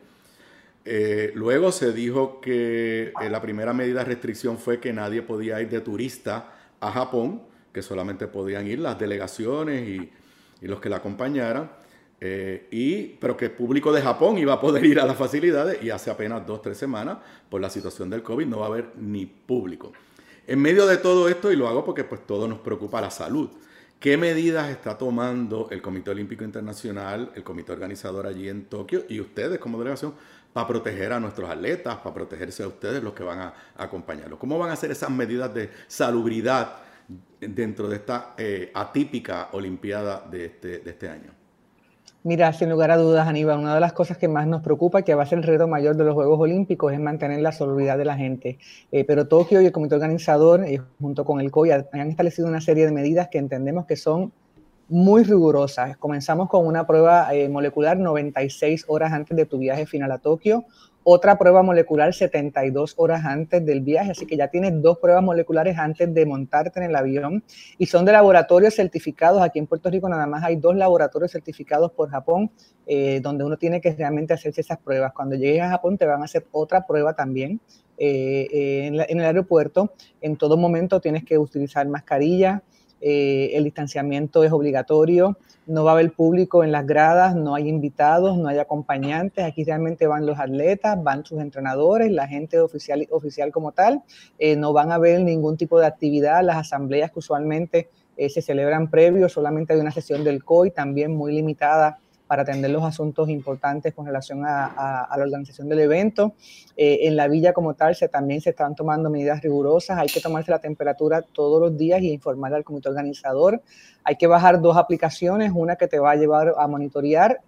Luego se dijo que la primera medida de restricción fue que nadie podía ir de turista a Japón, que solamente podían ir las delegaciones y los que la acompañaran, pero que el público de Japón iba a poder ir a las facilidades, y hace apenas 2-3 semanas, por la situación del COVID, no va a haber ni público. En medio de todo esto, y lo hago porque pues todo nos preocupa la salud, ¿qué medidas está tomando el Comité Olímpico Internacional, el comité organizador allí en Tokio, y ustedes como delegación, para proteger a nuestros atletas, para protegerse a ustedes los que van a acompañarlos? ¿Cómo van a hacer esas medidas de salubridad dentro de esta atípica Olimpiada de este año?
Mira, sin lugar a dudas, Aníbal, una de las cosas que más nos preocupa, que va a ser el reto mayor de los Juegos Olímpicos, es mantener la salubridad de la gente. Pero Tokio y el comité organizador, junto con el COI, han establecido una serie de medidas que entendemos que son muy rigurosas. Comenzamos con una prueba molecular 96 horas antes de tu viaje final a Tokio, otra prueba molecular 72 horas antes del viaje, así que ya tienes 2 pruebas moleculares antes de montarte en el avión, y son de laboratorios certificados. Aquí en Puerto Rico nada más hay 2 laboratorios certificados por Japón, donde uno tiene que realmente hacerse esas pruebas. Cuando llegues a Japón te van a hacer otra prueba también en el aeropuerto. En todo momento tienes que utilizar mascarilla. El distanciamiento es obligatorio, no va a haber público en las gradas, no hay invitados, no hay acompañantes. Aquí realmente van los atletas, van sus entrenadores, la gente oficial como tal. No van a haber ningún tipo de actividad. Las asambleas que usualmente se celebran previo, solamente hay una sesión del COI, también muy limitada, para atender los asuntos importantes con relación a la organización del evento. En la villa como tal también se están tomando medidas rigurosas. Hay que tomarse la temperatura todos los días y informar al comité organizador. Hay que bajar 2 aplicaciones, una que te va a llevar a monitorear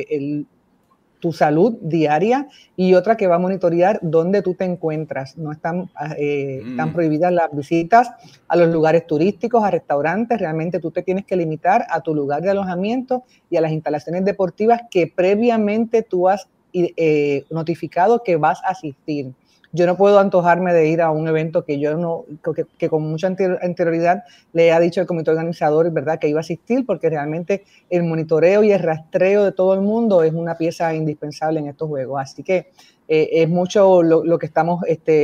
tu salud diaria, y otra que va a monitorear dónde tú te encuentras. No están prohibidas las visitas a los lugares turísticos, a restaurantes. Realmente tú te tienes que limitar a tu lugar de alojamiento y a las instalaciones deportivas que previamente tú has notificado que vas a asistir. Yo no puedo antojarme de ir a un evento que yo no, que con mucha anterioridad le ha dicho el comité organizador, ¿verdad?, que iba a asistir, porque realmente el monitoreo y el rastreo de todo el mundo es una pieza indispensable en estos juegos. Así que es mucho lo que estamos,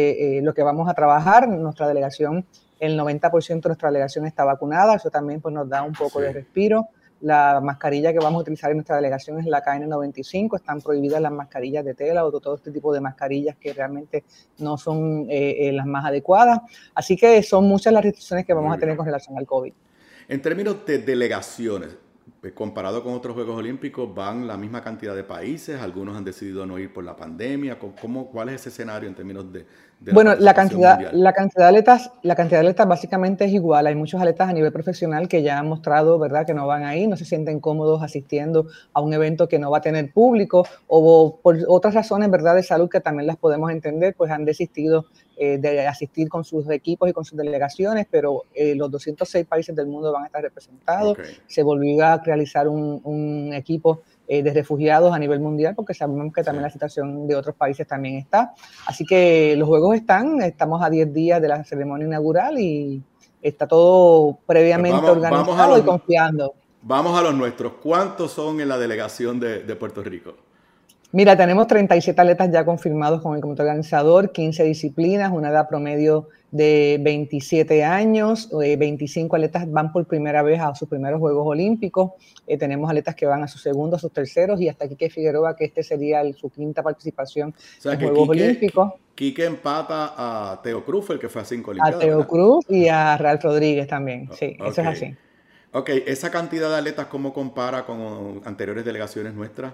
lo que vamos a trabajar. Nuestra delegación, el 90% de nuestra delegación está vacunada, eso también pues nos da un poco de respiro. La mascarilla que vamos a utilizar en nuestra delegación es la KN95, están prohibidas las mascarillas de tela o todo este tipo de mascarillas que realmente no son las más adecuadas. Así que son muchas las restricciones que vamos a tener con relación al COVID.
En términos de delegaciones, comparado con otros Juegos Olímpicos, ¿van la misma cantidad de países? Algunos han decidido no ir por la pandemia. ¿Cuál es ese escenario en términos de
bueno, la cantidad de atletas básicamente es igual. Hay muchos atletas a nivel profesional que ya han mostrado, ¿verdad?, que no van a ir, no se sienten cómodos asistiendo a un evento que no va a tener público, o por otras razones, ¿verdad?, de salud que también las podemos entender, pues han desistido de asistir con sus equipos y con sus delegaciones, pero los 206 países del mundo van a estar representados. Se volvió a realizar un equipo de refugiados a nivel mundial, porque sabemos que también la situación de otros países también está. Así que los juegos estamos a 10 días de la ceremonia inaugural y está todo previamente organizado y confiando.
Vamos a los nuestros. ¿Cuántos son en la delegación de Puerto Rico?
Mira, tenemos 37 atletas ya confirmados con el comité organizador, 15 disciplinas, una edad promedio de 27 años, 25 atletas van por primera vez a sus primeros Juegos Olímpicos, tenemos atletas que van a sus segundos, a sus terceros, y hasta Quique Figueroa, que sería su quinta participación en Juegos Olímpicos.
Quique empata a Teo Cruz, el que fue a 5 Olimpiadas.
A Teo Cruz y a Ralph Rodríguez también, sí, eso es así.
Ok, ¿esa cantidad de atletas cómo compara con anteriores delegaciones nuestras?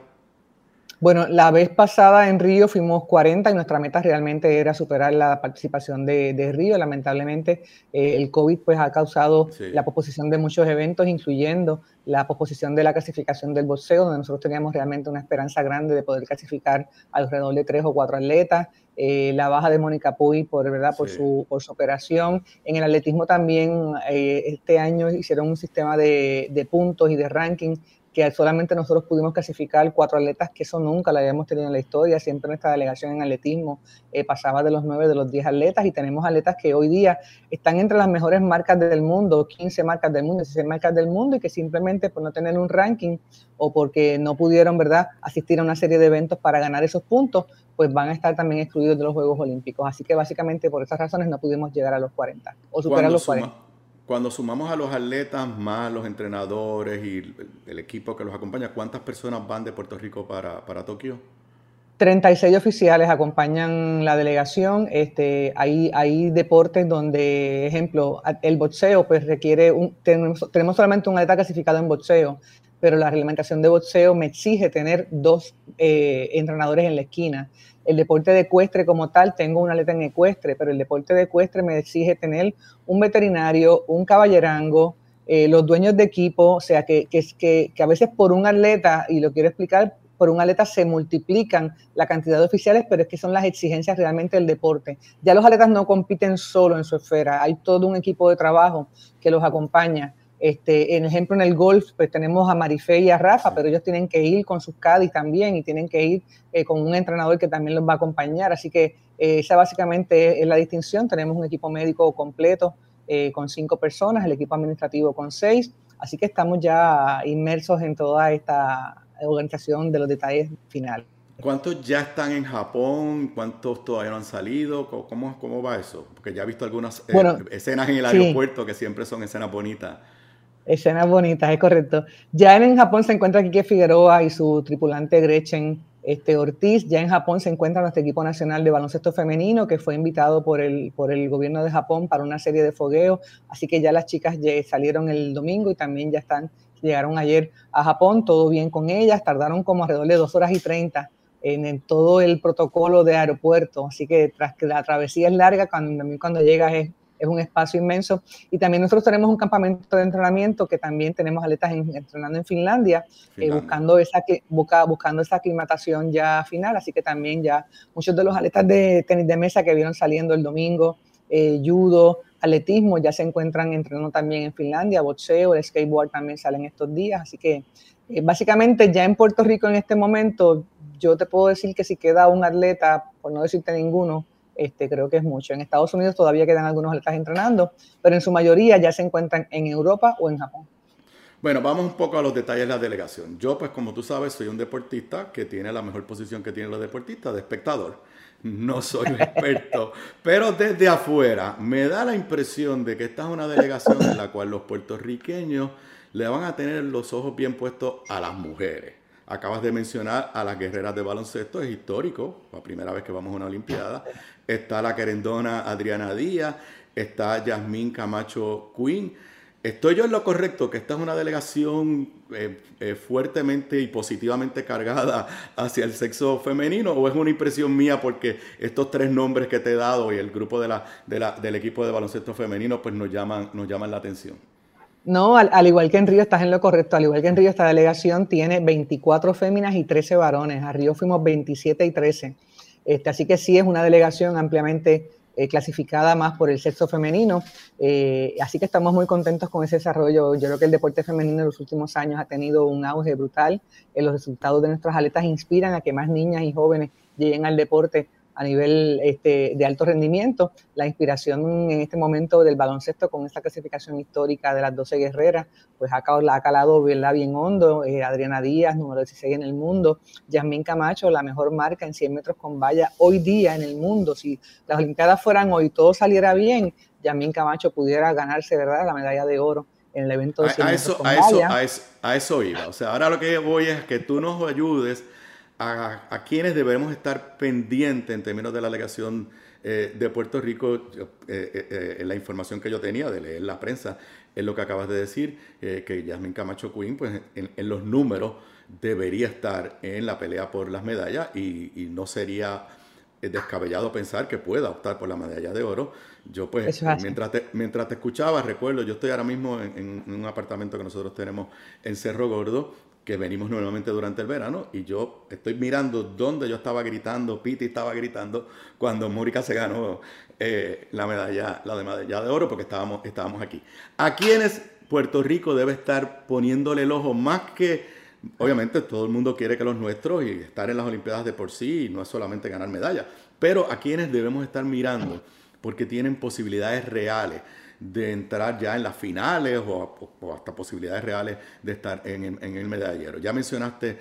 Bueno, la vez pasada en Río fuimos 40 y nuestra meta realmente era superar la participación de Río. Lamentablemente el COVID pues ha causado la posposición de muchos eventos, incluyendo la posposición de la clasificación del boxeo, donde nosotros teníamos realmente una esperanza grande de poder clasificar alrededor de 3 o 4 atletas. La baja de Mónica Puy por su operación. En el atletismo también este año hicieron un sistema de puntos y de ranking que solamente nosotros pudimos clasificar 4 atletas, que eso nunca lo habíamos tenido en la historia. Siempre nuestra delegación en atletismo pasaba de los 9, de los 10 atletas, y tenemos atletas que hoy día están entre las mejores marcas del mundo, 15 marcas del mundo, 16 marcas del mundo, y que simplemente por no tener un ranking o porque no pudieron, ¿verdad?, asistir a una serie de eventos para ganar esos puntos, pues van a estar también excluidos de los Juegos Olímpicos. Así que básicamente por esas razones no pudimos llegar a los 40 o superar los 40.
Cuando sumamos a los atletas más los entrenadores y el equipo que los acompaña, ¿cuántas personas van de Puerto Rico para Tokio?
36 oficiales acompañan la delegación. Hay deportes donde, ejemplo, el boxeo pues requiere, tenemos solamente un atleta clasificado en boxeo, pero la reglamentación de boxeo me exige tener 2 entrenadores en la esquina. El deporte de ecuestre como tal, tengo un atleta en ecuestre, pero el deporte de ecuestre me exige tener un veterinario, un caballerango, los dueños de equipo, o sea que a veces por un atleta, y lo quiero explicar, por un atleta se multiplican la cantidad de oficiales, pero es que son las exigencias realmente del deporte. Ya los atletas no compiten solo en su esfera, hay todo un equipo de trabajo que los acompaña. En ejemplo, en el golf, pues tenemos a Marifé y a Rafa, pero ellos tienen que ir con sus caddies también y tienen que ir con un entrenador que también los va a acompañar. Así que esa básicamente es la distinción. Tenemos un equipo médico completo con 5 personas, el equipo administrativo con 6. Así que estamos ya inmersos en toda esta organización de los detalles finales.
¿Cuántos ya están en Japón? ¿Cuántos todavía no han salido? ¿Cómo va eso? Porque ya he visto algunas escenas en el aeropuerto que siempre son escenas bonitas.
Escenas bonitas, es correcto. Ya en Japón se encuentra Quique Figueroa y su tripulante Gretchen Ortiz. Ya en Japón se encuentra nuestro equipo nacional de baloncesto femenino, que fue invitado por el gobierno de Japón para una serie de fogueos. Así que ya las chicas salieron el domingo y también llegaron ayer a Japón. Todo bien con ellas. Tardaron como alrededor de 2 horas y 30 en todo el protocolo de aeropuerto. Así que tras que la travesía es larga, cuando llegas es un espacio inmenso. Y también nosotros tenemos un campamento de entrenamiento que también tenemos atletas entrenando en Finlandia. Buscando esa aclimatación ya final. Así que también ya muchos de los atletas de tenis de mesa que vieron saliendo el domingo, judo, atletismo, ya se encuentran entrenando también en Finlandia, boxeo, el skateboard también salen estos días. Así que básicamente ya en Puerto Rico en este momento yo te puedo decir que si queda un atleta, por no decirte ninguno, creo que es mucho. En Estados Unidos todavía quedan algunos atletas entrenando, pero en su mayoría ya se encuentran en Europa o en Japón.
Bueno, vamos un poco a los detalles de la delegación. Yo, pues como tú sabes, soy un deportista que tiene la mejor posición que tienen los deportistas, de espectador. No soy un experto, pero desde afuera me da la impresión de que esta es una delegación en la cual los puertorriqueños le van a tener los ojos bien puestos a las mujeres. Acabas de mencionar a las guerreras de baloncesto, es histórico, la primera vez que vamos a una olimpiada. Está la querendona Adriana Díaz, está Yasmín Camacho Quinn. ¿Estoy yo en lo correcto que esta es una delegación fuertemente y positivamente cargada hacia el sexo femenino, o es una impresión mía porque estos 3 nombres que te he dado y el grupo del equipo de baloncesto femenino pues nos llaman la atención?
No, al igual que en Río estás en lo correcto. Al igual que en Río, esta delegación tiene 24 féminas y 13 varones. A Río fuimos 27 y 13. Así que sí es una delegación ampliamente clasificada más por el sexo femenino, así que estamos muy contentos con ese desarrollo. Yo creo que el deporte femenino en los últimos años ha tenido un auge brutal. Los resultados de nuestras atletas inspiran a que más niñas y jóvenes lleguen al deporte a nivel de alto rendimiento. La inspiración en este momento del baloncesto con esta clasificación histórica de las 12 guerreras, pues ha calado, ¿verdad?, bien hondo. Adriana Díaz, número 16 en el mundo. Yasmín Camacho, la mejor marca en 100 metros con valla hoy día en el mundo. Si las Olimpiadas fueran hoy, todo saliera bien, Yasmín Camacho pudiera ganarse, ¿verdad?, la medalla de oro en el evento de 100 metros con valla.
A eso iba. O sea, ahora lo que voy es que tú nos ayudes a quienes debemos estar pendientes en términos de la delegación de Puerto Rico. La información que yo tenía de leer la prensa es lo que acabas de decir, que Yasmín Camacho Quinn, pues en los números debería estar en la pelea por las medallas y no sería descabellado pensar que pueda optar por la medalla de oro. Yo pues mientras te escuchaba, recuerdo, yo estoy ahora mismo en un apartamento que nosotros tenemos en Cerro Gordo, que venimos nuevamente durante el verano, y yo estoy mirando donde yo estaba gritando, Piti estaba gritando cuando Mónica se ganó la medalla de oro, porque estábamos aquí. ¿A quiénes Puerto Rico debe estar poniéndole el ojo? Más que, obviamente, todo el mundo quiere que los nuestros y estar en las Olimpiadas de por sí, y no es solamente ganar medallas, pero a quienes debemos estar mirando porque tienen posibilidades reales de entrar ya en las finales o hasta posibilidades reales de estar en el medallero. Ya mencionaste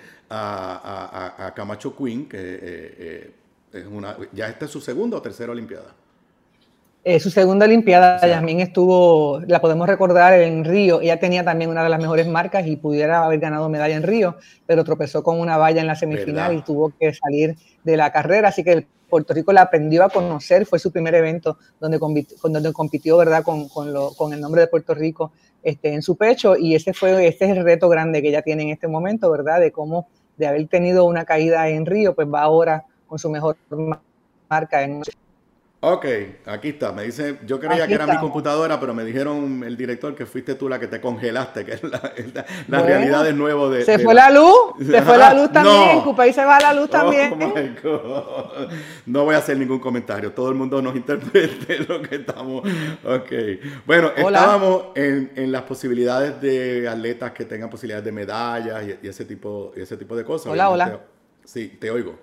a Camacho Quinn, que ya esta es su segunda o tercera Olimpiada.
Su segunda Olimpiada, Yasmín la podemos recordar en Río. Ella tenía también una de las mejores marcas y pudiera haber ganado medalla en Río, pero tropezó con una valla en la semifinal, ¿verdad?, y tuvo que salir de la carrera. Así que Puerto Rico la aprendió a conocer. Fue su primer evento donde compitió, ¿verdad?, con el nombre de Puerto Rico en su pecho, y este es el reto grande que ella tiene en este momento, ¿verdad?, de haber tenido una caída en Río, pues va ahora con su mejor marca en...
Ok, aquí está. Me dice, yo creía que era mi computadora, pero me dijeron el director que fuiste tú la que te congelaste, que es la realidad de nuevo de...
¿Se fue la luz? ¿Se fue la luz también? ¿Cupay se va la luz también?
Oh my God. No voy a hacer ningún comentario. Todo el mundo nos interprete lo que estamos... Ok. Bueno, estábamos en las posibilidades de atletas que tengan posibilidades de medallas y ese tipo de cosas.
Hola.
Sí, te oigo.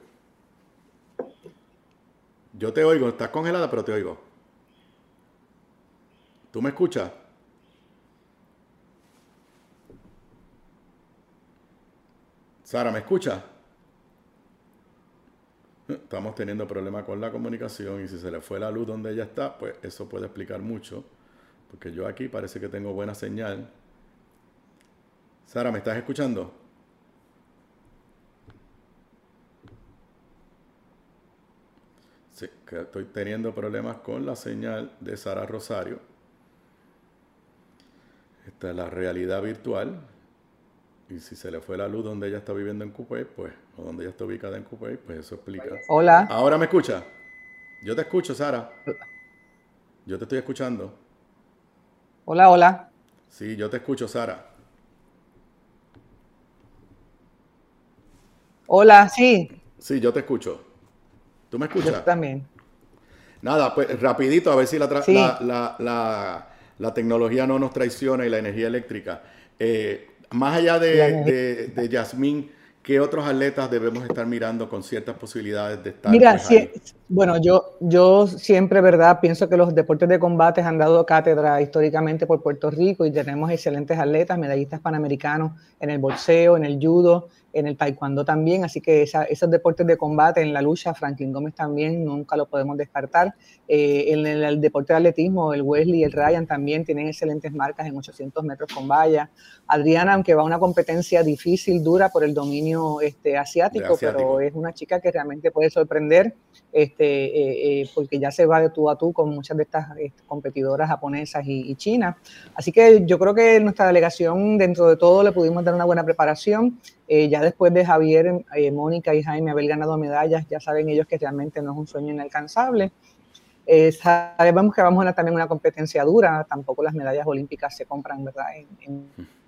Yo te oigo, estás congelada, pero te oigo. ¿Tú me escuchas? Sara, ¿me escuchas? Estamos teniendo problemas con la comunicación, y si se le fue la luz donde ella está, pues eso puede explicar mucho, porque yo aquí parece que tengo buena señal. Sara, ¿me estás escuchando? Sí, que estoy teniendo problemas con la señal de Sara Rosario. Esta es la realidad virtual. Y si se le fue la luz donde ella está viviendo en Cupey, pues, o donde ella está ubicada en Cupey, pues eso explica.
Hola.
¿Ahora me escucha? Yo te escucho, Sara. Yo te estoy escuchando.
Hola.
Sí, yo te escucho, Sara.
Hola, sí.
Sí, yo te escucho. ¿Tú me escuchas?
Yo también.
Nada, pues rapidito, a ver si la tecnología no nos traiciona y la energía eléctrica. Más allá de Yasmín, ¿qué otros atletas debemos estar mirando con ciertas posibilidades de estar?
Mira, bueno, yo siempre, ¿verdad? Pienso que los deportes de combate han dado cátedra históricamente por Puerto Rico y tenemos excelentes atletas, medallistas panamericanos en el boxeo, en el judo, en el taekwondo también, así que esos deportes de combate, en la lucha, Franklin Gómez también, nunca lo podemos descartar. En el deporte de atletismo, el Wesley y el Ryan también tienen excelentes marcas en 800 metros con valla. Adriana, aunque va a una competencia difícil, dura por el dominio asiático, pero es una chica que realmente puede sorprender, porque ya se va de tú a tú con muchas de estas competidoras japonesas y chinas. Así que yo creo que nuestra delegación, dentro de todo, le pudimos dar una buena preparación. Ya después de Javier, Mónica y Jaime haber ganado medallas, ya saben ellos que realmente no es un sueño inalcanzable. Sabemos que vamos a también una competencia dura, tampoco las medallas olímpicas se compran, ¿verdad?, en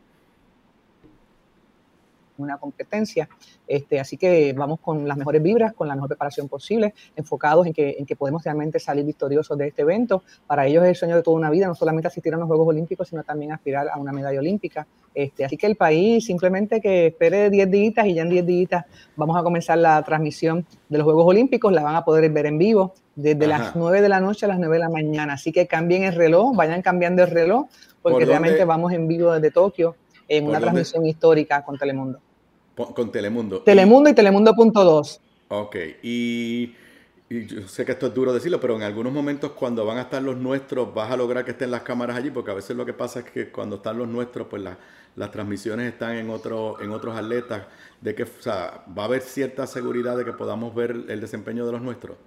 una competencia, así que vamos con las mejores vibras, con la mejor preparación posible, enfocados en que podemos realmente salir victoriosos de este evento. Para ellos es el sueño de toda una vida, no solamente asistir a los Juegos Olímpicos, sino también aspirar a una medalla olímpica. Así que el país simplemente que espere 10 días y ya en 10 días vamos a comenzar la transmisión de los Juegos Olímpicos, la van a poder ver en vivo desde las 9 de la noche a las 9 de la mañana, así que cambien el reloj, vayan cambiando el reloj, porque realmente vamos en vivo desde Tokio en una transmisión histórica con Telemundo.
Con Telemundo.
Telemundo y Telemundo.2.
Ok, y yo sé que esto es duro decirlo, pero en algunos momentos cuando van a estar los nuestros, vas a lograr que estén las cámaras allí, porque a veces lo que pasa es que cuando están los nuestros, pues las transmisiones están en otros atletas, o sea, va a haber cierta seguridad de que podamos ver el desempeño de los nuestros.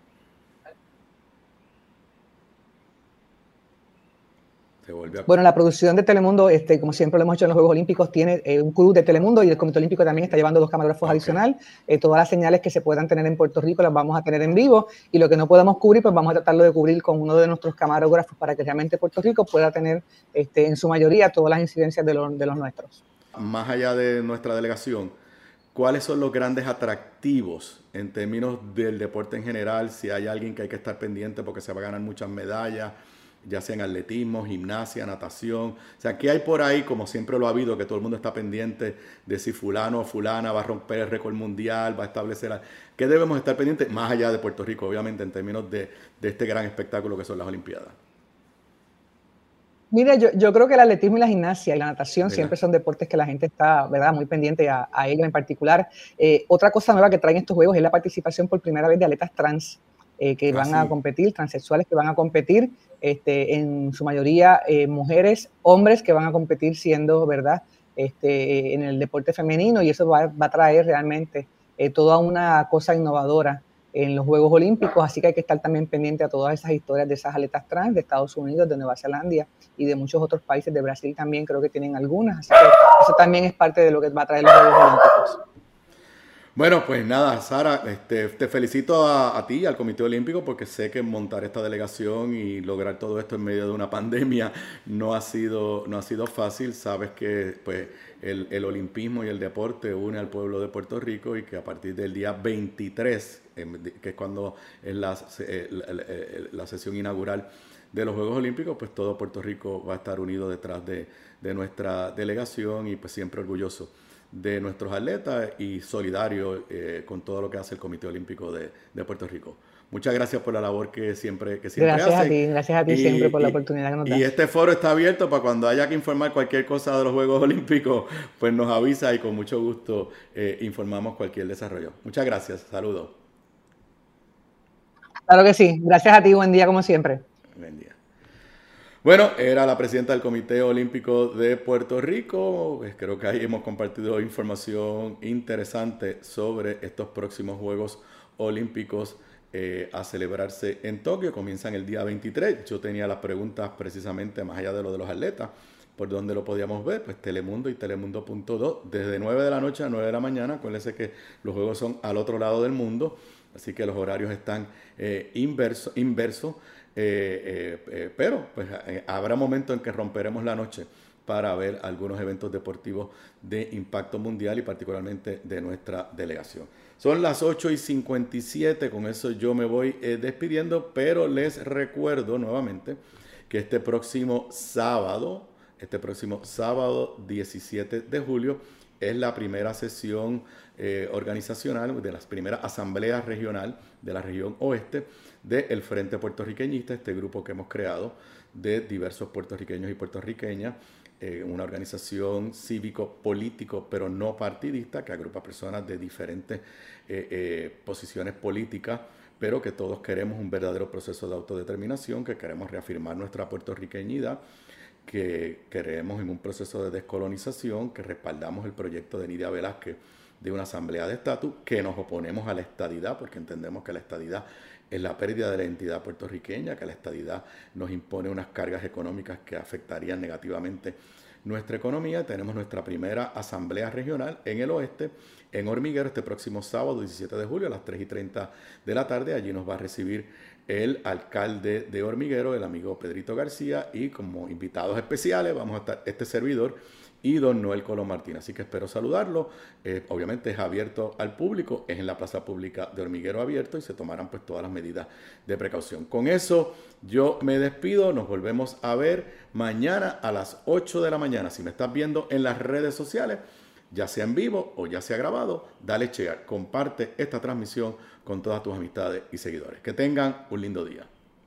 Bueno, la producción de Telemundo, como siempre lo hemos hecho en los Juegos Olímpicos, tiene un crew de Telemundo y el Comité Olímpico también está llevando 2 camarógrafos adicionales. Todas las señales que se puedan tener en Puerto Rico las vamos a tener en vivo y lo que no podamos cubrir, pues vamos a tratarlo de cubrir con uno de nuestros camarógrafos para que realmente Puerto Rico pueda tener en su mayoría todas las incidencias de los nuestros.
Más allá de nuestra delegación, ¿cuáles son los grandes atractivos en términos del deporte en general? Si hay alguien que hay que estar pendiente porque se va a ganar muchas medallas, ya sea en atletismo, gimnasia, natación. O sea, ¿qué hay por ahí? Como siempre lo ha habido, que todo el mundo está pendiente de si fulano o fulana va a romper el récord mundial, va a establecer... ¿Qué debemos estar pendientes? Más allá de Puerto Rico, obviamente, en términos de este gran espectáculo que son las Olimpiadas.
Mira, yo creo que el atletismo y la gimnasia y la natación siempre son deportes que la gente está, ¿verdad?, muy pendiente a ellos en particular. Otra cosa nueva que traen estos juegos es la participación por primera vez de atletas trans que van a competir, transexuales que van a competir, en su mayoría mujeres, hombres que van a competir siendo, ¿verdad?, en el deporte femenino, y eso va a traer realmente toda una cosa innovadora en los Juegos Olímpicos, así que hay que estar también pendiente a todas esas historias de esas atletas trans de Estados Unidos, de Nueva Zelanda y de muchos otros países, de Brasil también creo que tienen algunas, así que eso también es parte de lo que va a traer los Juegos Olímpicos.
Bueno, pues nada, Sara, te felicito a ti y al Comité Olímpico, porque sé que montar esta delegación y lograr todo esto en medio de una pandemia no ha sido fácil. Sabes que pues el olimpismo y el deporte une al pueblo de Puerto Rico y que a partir del día 23, que es cuando es la sesión inaugural de los Juegos Olímpicos, pues todo Puerto Rico va a estar unido detrás de nuestra delegación y pues siempre orgulloso de nuestros atletas y solidario con todo lo que hace el Comité Olímpico de Puerto Rico. Muchas gracias por la labor que siempre hacen.
Gracias a ti siempre por la oportunidad que nos das.
Y este foro está abierto para cuando haya que informar cualquier cosa de los Juegos Olímpicos, pues nos avisa y con mucho gusto informamos cualquier desarrollo. Muchas gracias, saludos.
Claro que sí, gracias a ti, buen día como siempre.
Buen día. Bueno, era la presidenta del Comité Olímpico de Puerto Rico. Creo que ahí hemos compartido información interesante sobre estos próximos Juegos Olímpicos a celebrarse en Tokio. Comienzan el día 23. Yo tenía las preguntas precisamente más allá de lo de los atletas, por dónde lo podíamos ver, pues Telemundo y Telemundo.2, desde 9 de la noche a 9 de la mañana. Acuérdense que los juegos son al otro lado del mundo, así que los horarios están inversos. Pero pues habrá momentos en que romperemos la noche para ver algunos eventos deportivos de impacto mundial y particularmente de nuestra delegación. Son las 8:57, con eso yo me voy despidiendo, pero les recuerdo nuevamente que este próximo sábado 17 de julio, es la primera sesión organizacional, de las primeras asambleas regional de la región oeste del Frente Puertorriqueñista, este grupo que hemos creado de diversos puertorriqueños y puertorriqueñas, una organización cívico-político, pero no partidista, que agrupa personas de diferentes posiciones políticas, pero que todos queremos un verdadero proceso de autodeterminación, que queremos reafirmar nuestra puertorriqueñidad, que creemos en un proceso de descolonización, que respaldamos el proyecto de Nidia Velázquez de una asamblea de estatus, que nos oponemos a la estadidad, porque entendemos que la estadidad es la pérdida de la identidad puertorriqueña, que la estadidad nos impone unas cargas económicas que afectarían negativamente nuestra economía. Tenemos nuestra primera asamblea regional en el oeste, en Hormiguero, este próximo sábado 17 de julio a las 3:30 de la tarde. Allí nos va a recibir el alcalde de Hormiguero, el amigo Pedrito García, y como invitados especiales vamos a estar este servidor y don Noel Colón Martín. Así que espero saludarlo. Obviamente es abierto al público, es en la plaza pública de Hormiguero abierto y se tomarán pues todas las medidas de precaución. Con eso yo me despido, nos volvemos a ver mañana a las 8 de la mañana. Si me estás viendo en las redes sociales, ya sea en vivo o ya sea grabado, dale share, comparte esta transmisión con todas tus amistades y seguidores. Que tengan un lindo día.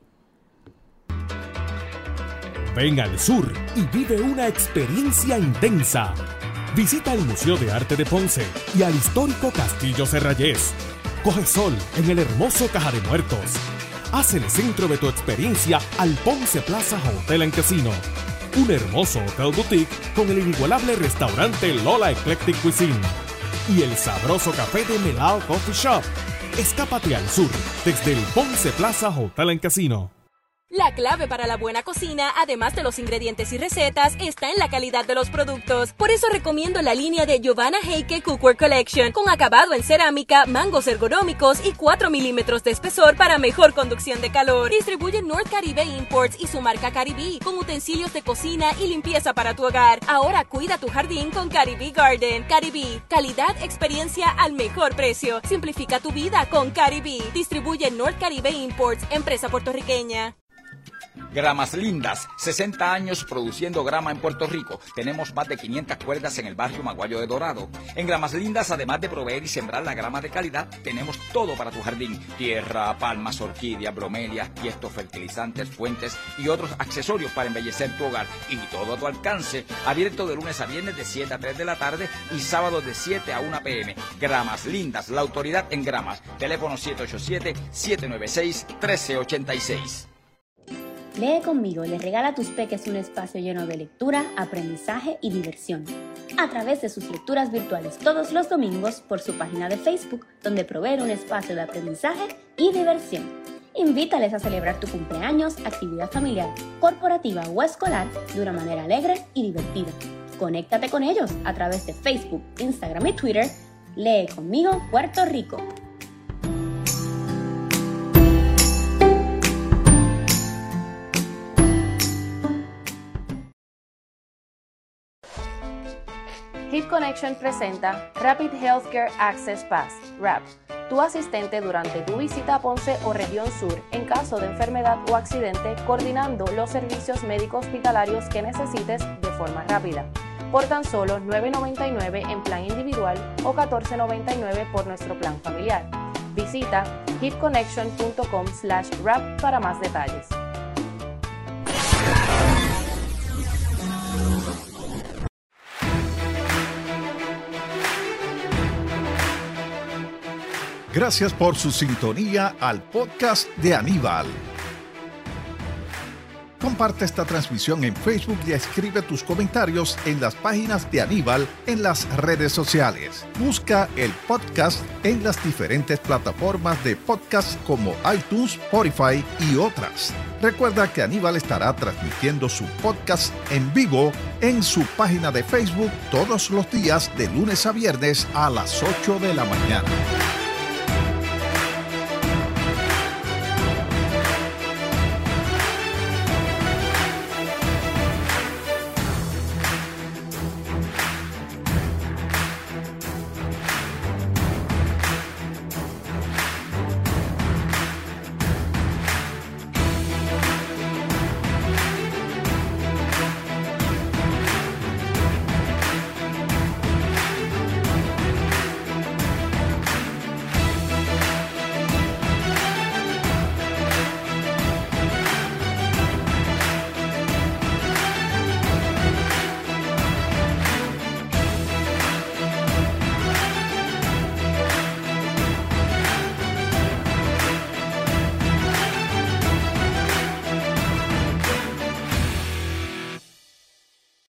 Ven al sur y vive una experiencia intensa. Visita el Museo de Arte de Ponce y al histórico Castillo Serrayés. Coge sol en el hermoso Caja de Muertos. Haz el centro de tu experiencia al Ponce Plaza Hotel and Casino. Un hermoso hotel boutique con el inigualable restaurante Lola Eclectic Cuisine. Y el sabroso café de Melao Coffee Shop. Escápate al sur desde el Ponce Plaza Hotel and Casino.
La clave para la buena cocina, además de los ingredientes y recetas, está en la calidad de los productos. Por eso recomiendo la línea de Giovanna Heike Cookware Collection, con acabado en cerámica, mangos ergonómicos y 4 milímetros de espesor para mejor conducción de calor. Distribuye North Caribe Imports y su marca Caribe, con utensilios de cocina y limpieza para tu hogar. Ahora cuida tu jardín con Caribe Garden. Caribe, calidad, experiencia al mejor precio. Simplifica tu vida con Caribe. Distribuye North Caribe Imports, empresa puertorriqueña.
Gramas Lindas, 60 años produciendo grama en Puerto Rico. Tenemos más de 500 cuerdas en el barrio Maguayo de Dorado. En Gramas Lindas, además de proveer y sembrar la grama de calidad, tenemos todo para tu jardín. Tierra, palmas, orquídeas, bromelias, tiestos, fertilizantes, fuentes y otros accesorios para embellecer tu hogar. Y todo a tu alcance. Abierto de lunes a viernes de 7 a 3 de la tarde y sábados de 7 a 1 p.m. Gramas Lindas, la autoridad en gramas. Teléfono 787-796-1386.
Lee conmigo le regala a tus peques un espacio lleno de lectura, aprendizaje y diversión. A través de sus lecturas virtuales todos los domingos por su página de Facebook, donde provee un espacio de aprendizaje y diversión. Invítales a celebrar tu cumpleaños, actividad familiar, corporativa o escolar de una manera alegre y divertida. Conéctate con ellos a través de Facebook, Instagram y Twitter. Lee conmigo Puerto Rico.
Hip Connection presenta Rapid Healthcare Access Pass, RAP, tu asistente durante tu visita a Ponce o región sur en caso de enfermedad o accidente, coordinando los servicios médicos hospitalarios que necesites de forma rápida. Por tan solo $9.99 en plan individual o $14.99 por nuestro plan familiar. Visita hipconnection.com/RAP para más detalles.
Gracias por su sintonía al podcast de Aníbal. Comparte esta transmisión en Facebook y escribe tus comentarios en las páginas de Aníbal en las redes sociales. Busca el podcast en las diferentes plataformas de podcast como iTunes, Spotify y otras. Recuerda que Aníbal estará transmitiendo su podcast en vivo en su página de Facebook todos los días de lunes a viernes a las 8 de la mañana.